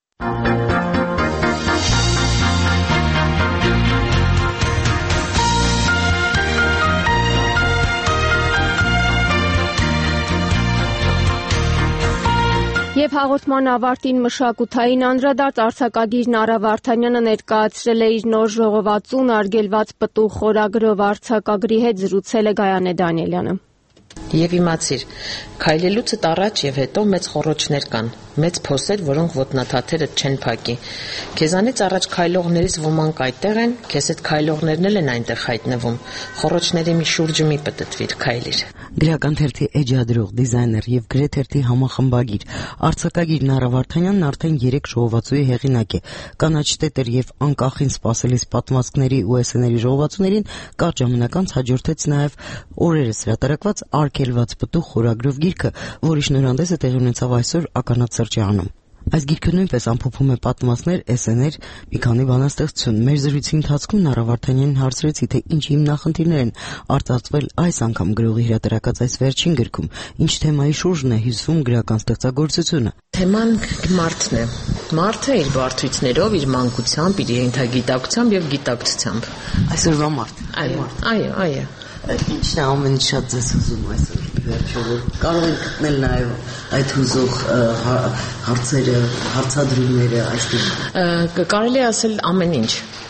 Եվ հաղորդման ավարտին մշակութային անդրադարձ արձակագիր Նարա Վարդանյանը ներկայացրել է իր նոր ժողովածուն արգելված պտուղ խորագրով արձակագրի հետ զրուցել է Գայանե Դանիելյանը։ Եվ իմացիր, քայլելուցդ առաջ եւ հետո մեծ խոռոչներ կան, մեծ փոսեր, որոնք ոտնաթաթերդ չեն փակի։ Քեզանից առաջ քայլողներից ոմանք այդտեղ են, քեզ հետ քայլողներն էլ են այնտեղ հայտնվում։ Խոռոչների մի շուրջը մի պտտվիր, քայլիր։ Գրական թերթի էջադրող, դիզայներ եւ գրեթերթի համախմբագիր, արձակագիր Նարա Վարդանյանն արդեն երեք ժողովածուի հեղինակ է։ Կանաչ տետր եւ անկախին սպասելիս պատմվածքների ու էսսեների ժողովածուներին կարճ ժամանակ անց հաջորդեց նաեւ օրերս հրատարակված արգելված պտուղ խորագրով գիրքը, որի շնորհանդեսը տեղի ունեցավ այսօր ականատ սրճարանում։ Այս գիրքը նույնպես ամփոփում է պատմվածքներ, էսսեներ, մի քանի բանաստեղծություն։ Մեր զրույցի ընթացքում Նարա Վարդանյանին հարցրեցի, թե ինչ հիմնախնդիրներ են արծարծվել այս անգամ գրողի հրատարակած այս վերջին գրքում, ինչ թեմայի շուրջն է հյուսվում գրական ստեղծագործությունը։ Թեման մարդն է։ Մարդը իր բարդություններով, իր մանկությամբ, իր ենթագիտակցությամբ եւ գիտակցությամբ։ Այսօրվա մարդ։ Այո, այո, այո։ Ինչն է ամեն շատ ձեզ հուզում այսօր վերջը, որ կարող եք գտնել նաև այդ հուզող հարցերը, հարցադրումները այստեղ։ Կարելի է ասել ամեն ինչ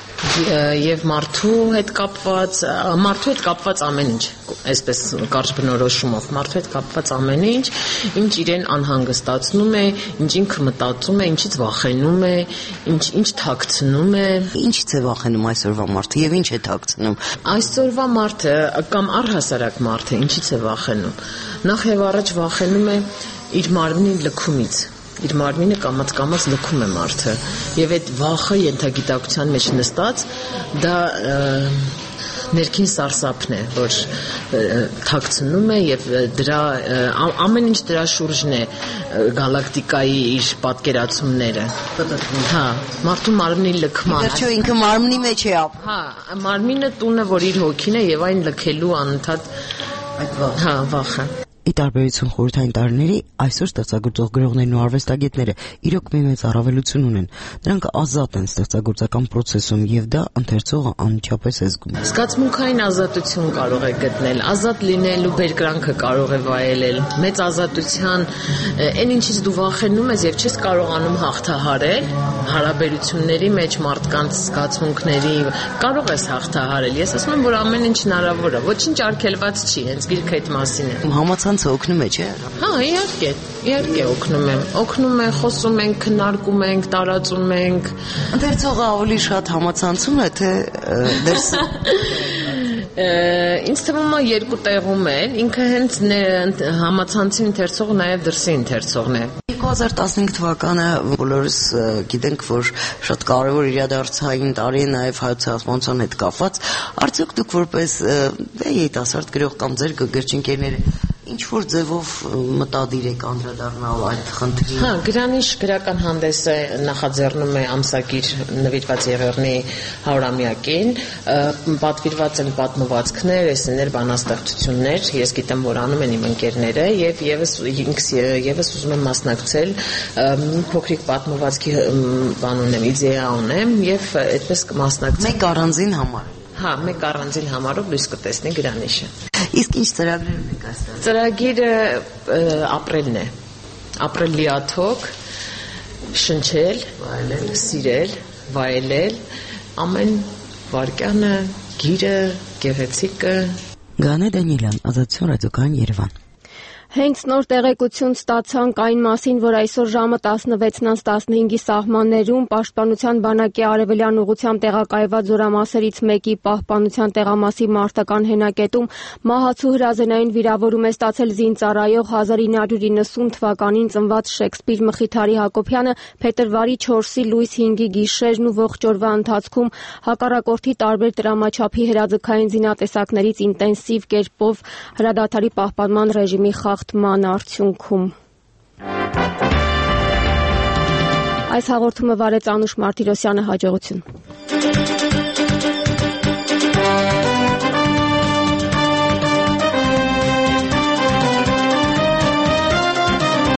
եւ մարդու հետ կապված, մարդու հետ կապված ամեն ինչ, այսպես կարճ բնորոշումով, մարդու հետ կապված ամեն ինչ, ինչ իրեն անհանգստացնում է, ինչ ինքը մտածում է, ինչից վախենում է, ինչ ինչ թաքցնում է։ Ինչից է վախենում այսօրվա մարդը եւ ինչ է թաքցնում։ Այսօրվա մարդը կամ առհասարակ մարդը ինչից է վախենում։ Նախ եւ առաջ վախենում է իր մարմնի լքումից։ Իր մարմինը կամաց-կամաց լքում է մարդը եւ այդ վախը ենթագիտակցության մեջ նստած դա ներքին սարսափն է, որ թաքցնում է եւ դրա ամեն ինչ դրա շուրջն է գալակտիկայի իր պատկերացումները։ Հա, մարդու մարմնի լքման։ Վերջո ինքը մարմնի մեջ է ապ։ Հա, մարմինը տունը, որ իր հոգին է եւ այն լքելու անընդհատ այդ վախը։ Հա, վախը։ Ի տարբերություն խորհրդային տարիների, այսօր ստեղծագործող գրողներն ու արվեստագետները իրոք մի մեծ առավելություն ունեն։ Նրանք ազատ են ստեղծագործական process-ում եւ դա ընթերցողը անմիջապես է զգում։ Զգացմունքային ազատություն կարող է գտնել, ազատ լինելու բերկրանքը կարող է վայելել, մեծ ազատության այն ինչից դու վախենում ես եւ չես կարողանում հաղթահարել, հարաբերությունների մեջ մարդկանց զգացմունքների կարող ես հաղթահարել։ Ես ասում եմ, որ ամեն ինչ հնարավոր է, ոչինչ արգելված չի, հենց գիրքը այդ մասին է։ Համացան մարդկանց օգնում է, չէ՞։ Հա, իհարկե, իհարկե օգնում է։ Օգնում է, խոսում ենք, քննարկում ենք, տարածում ենք։ Ընթերցողը ավելի շատ համացանցում է, թե դերս Ինձ թվում է երկու տեղում է, ինքը հենց համացանցի ընթերցողը նաև դրսի ընթերցողն է։ երկու հազար տասնհինգ թվականը բոլորս գիտենք, որ շատ կարևոր իրադարձային տարի է նաև հայոց ցեղասպանության հետ կապված, արդյոք դուք որպես երիտասարդ գրող կամ ձեր գրչընկերները ինչ որ ձևով մտադիր եք անդրադառնալ այդ խնդրին։ Հա, Գրանիշ գրական հանդեսը նախաձեռնում է ամսագիր նվիրված Եղեռնի հարյուրամյակին, պատվիրված են պատմվածքներ, էսսեներ, բանաստեղծություններ, ես գիտեմ, որ անում են իմ ընկերները եւ եւս ինքս եւս ուզում եմ մասնակցել փոքրիկ պատմվածքի բան ունեմ, իդեա ունեմ եւ այդպես կմասնակցեմ։ Մեկ առանձին համար։ Հա, մեկ առանձին համարով լույս կտեսնի Գրանիշը։ Իսկ ինչ ծրագրեր ունեք այստեղ։ Ծրագիրը ապրելն է։ Ապրել լիաթոք, շնչել, վայելել, սիրել, վայելել, ամեն վարքյանը, գիրը, գեղեցիկը։ Գանե Դանիելյան, Ազատություն ռադիոկայան Երևան։ Հենց նոր տեղեկություն ստացանք այն մասին, որ այսօր ժամը տասնվեցից տասնհինգի սահմաններում Պաշտպանության բանակի արևելյան ուղղությամբ տեղակայված զորամասերից մեկի պահպանության տեղամասի մարտական հենակետում մահացու հրազենային վիրավորում է ստացել զինծառայող հազար ինը հարյուր իննսուն թվականին ծնված Շեքսպիր Մխիթարի Հակոբյանը փետրվարի չորսի լույս հինգի գիշերն ու ողջ օրվա ընթացքում հակառակորդի տարբեր տրամաչափի հրաձգային զինատեսակներից ինտենսիվ կերպով հրադադարի պահպանման ռեժիմի խախտման արդյունքում։ Այս հաղորդումը վարեց Անուշ Մարտիրոսյանը, հաջողություն։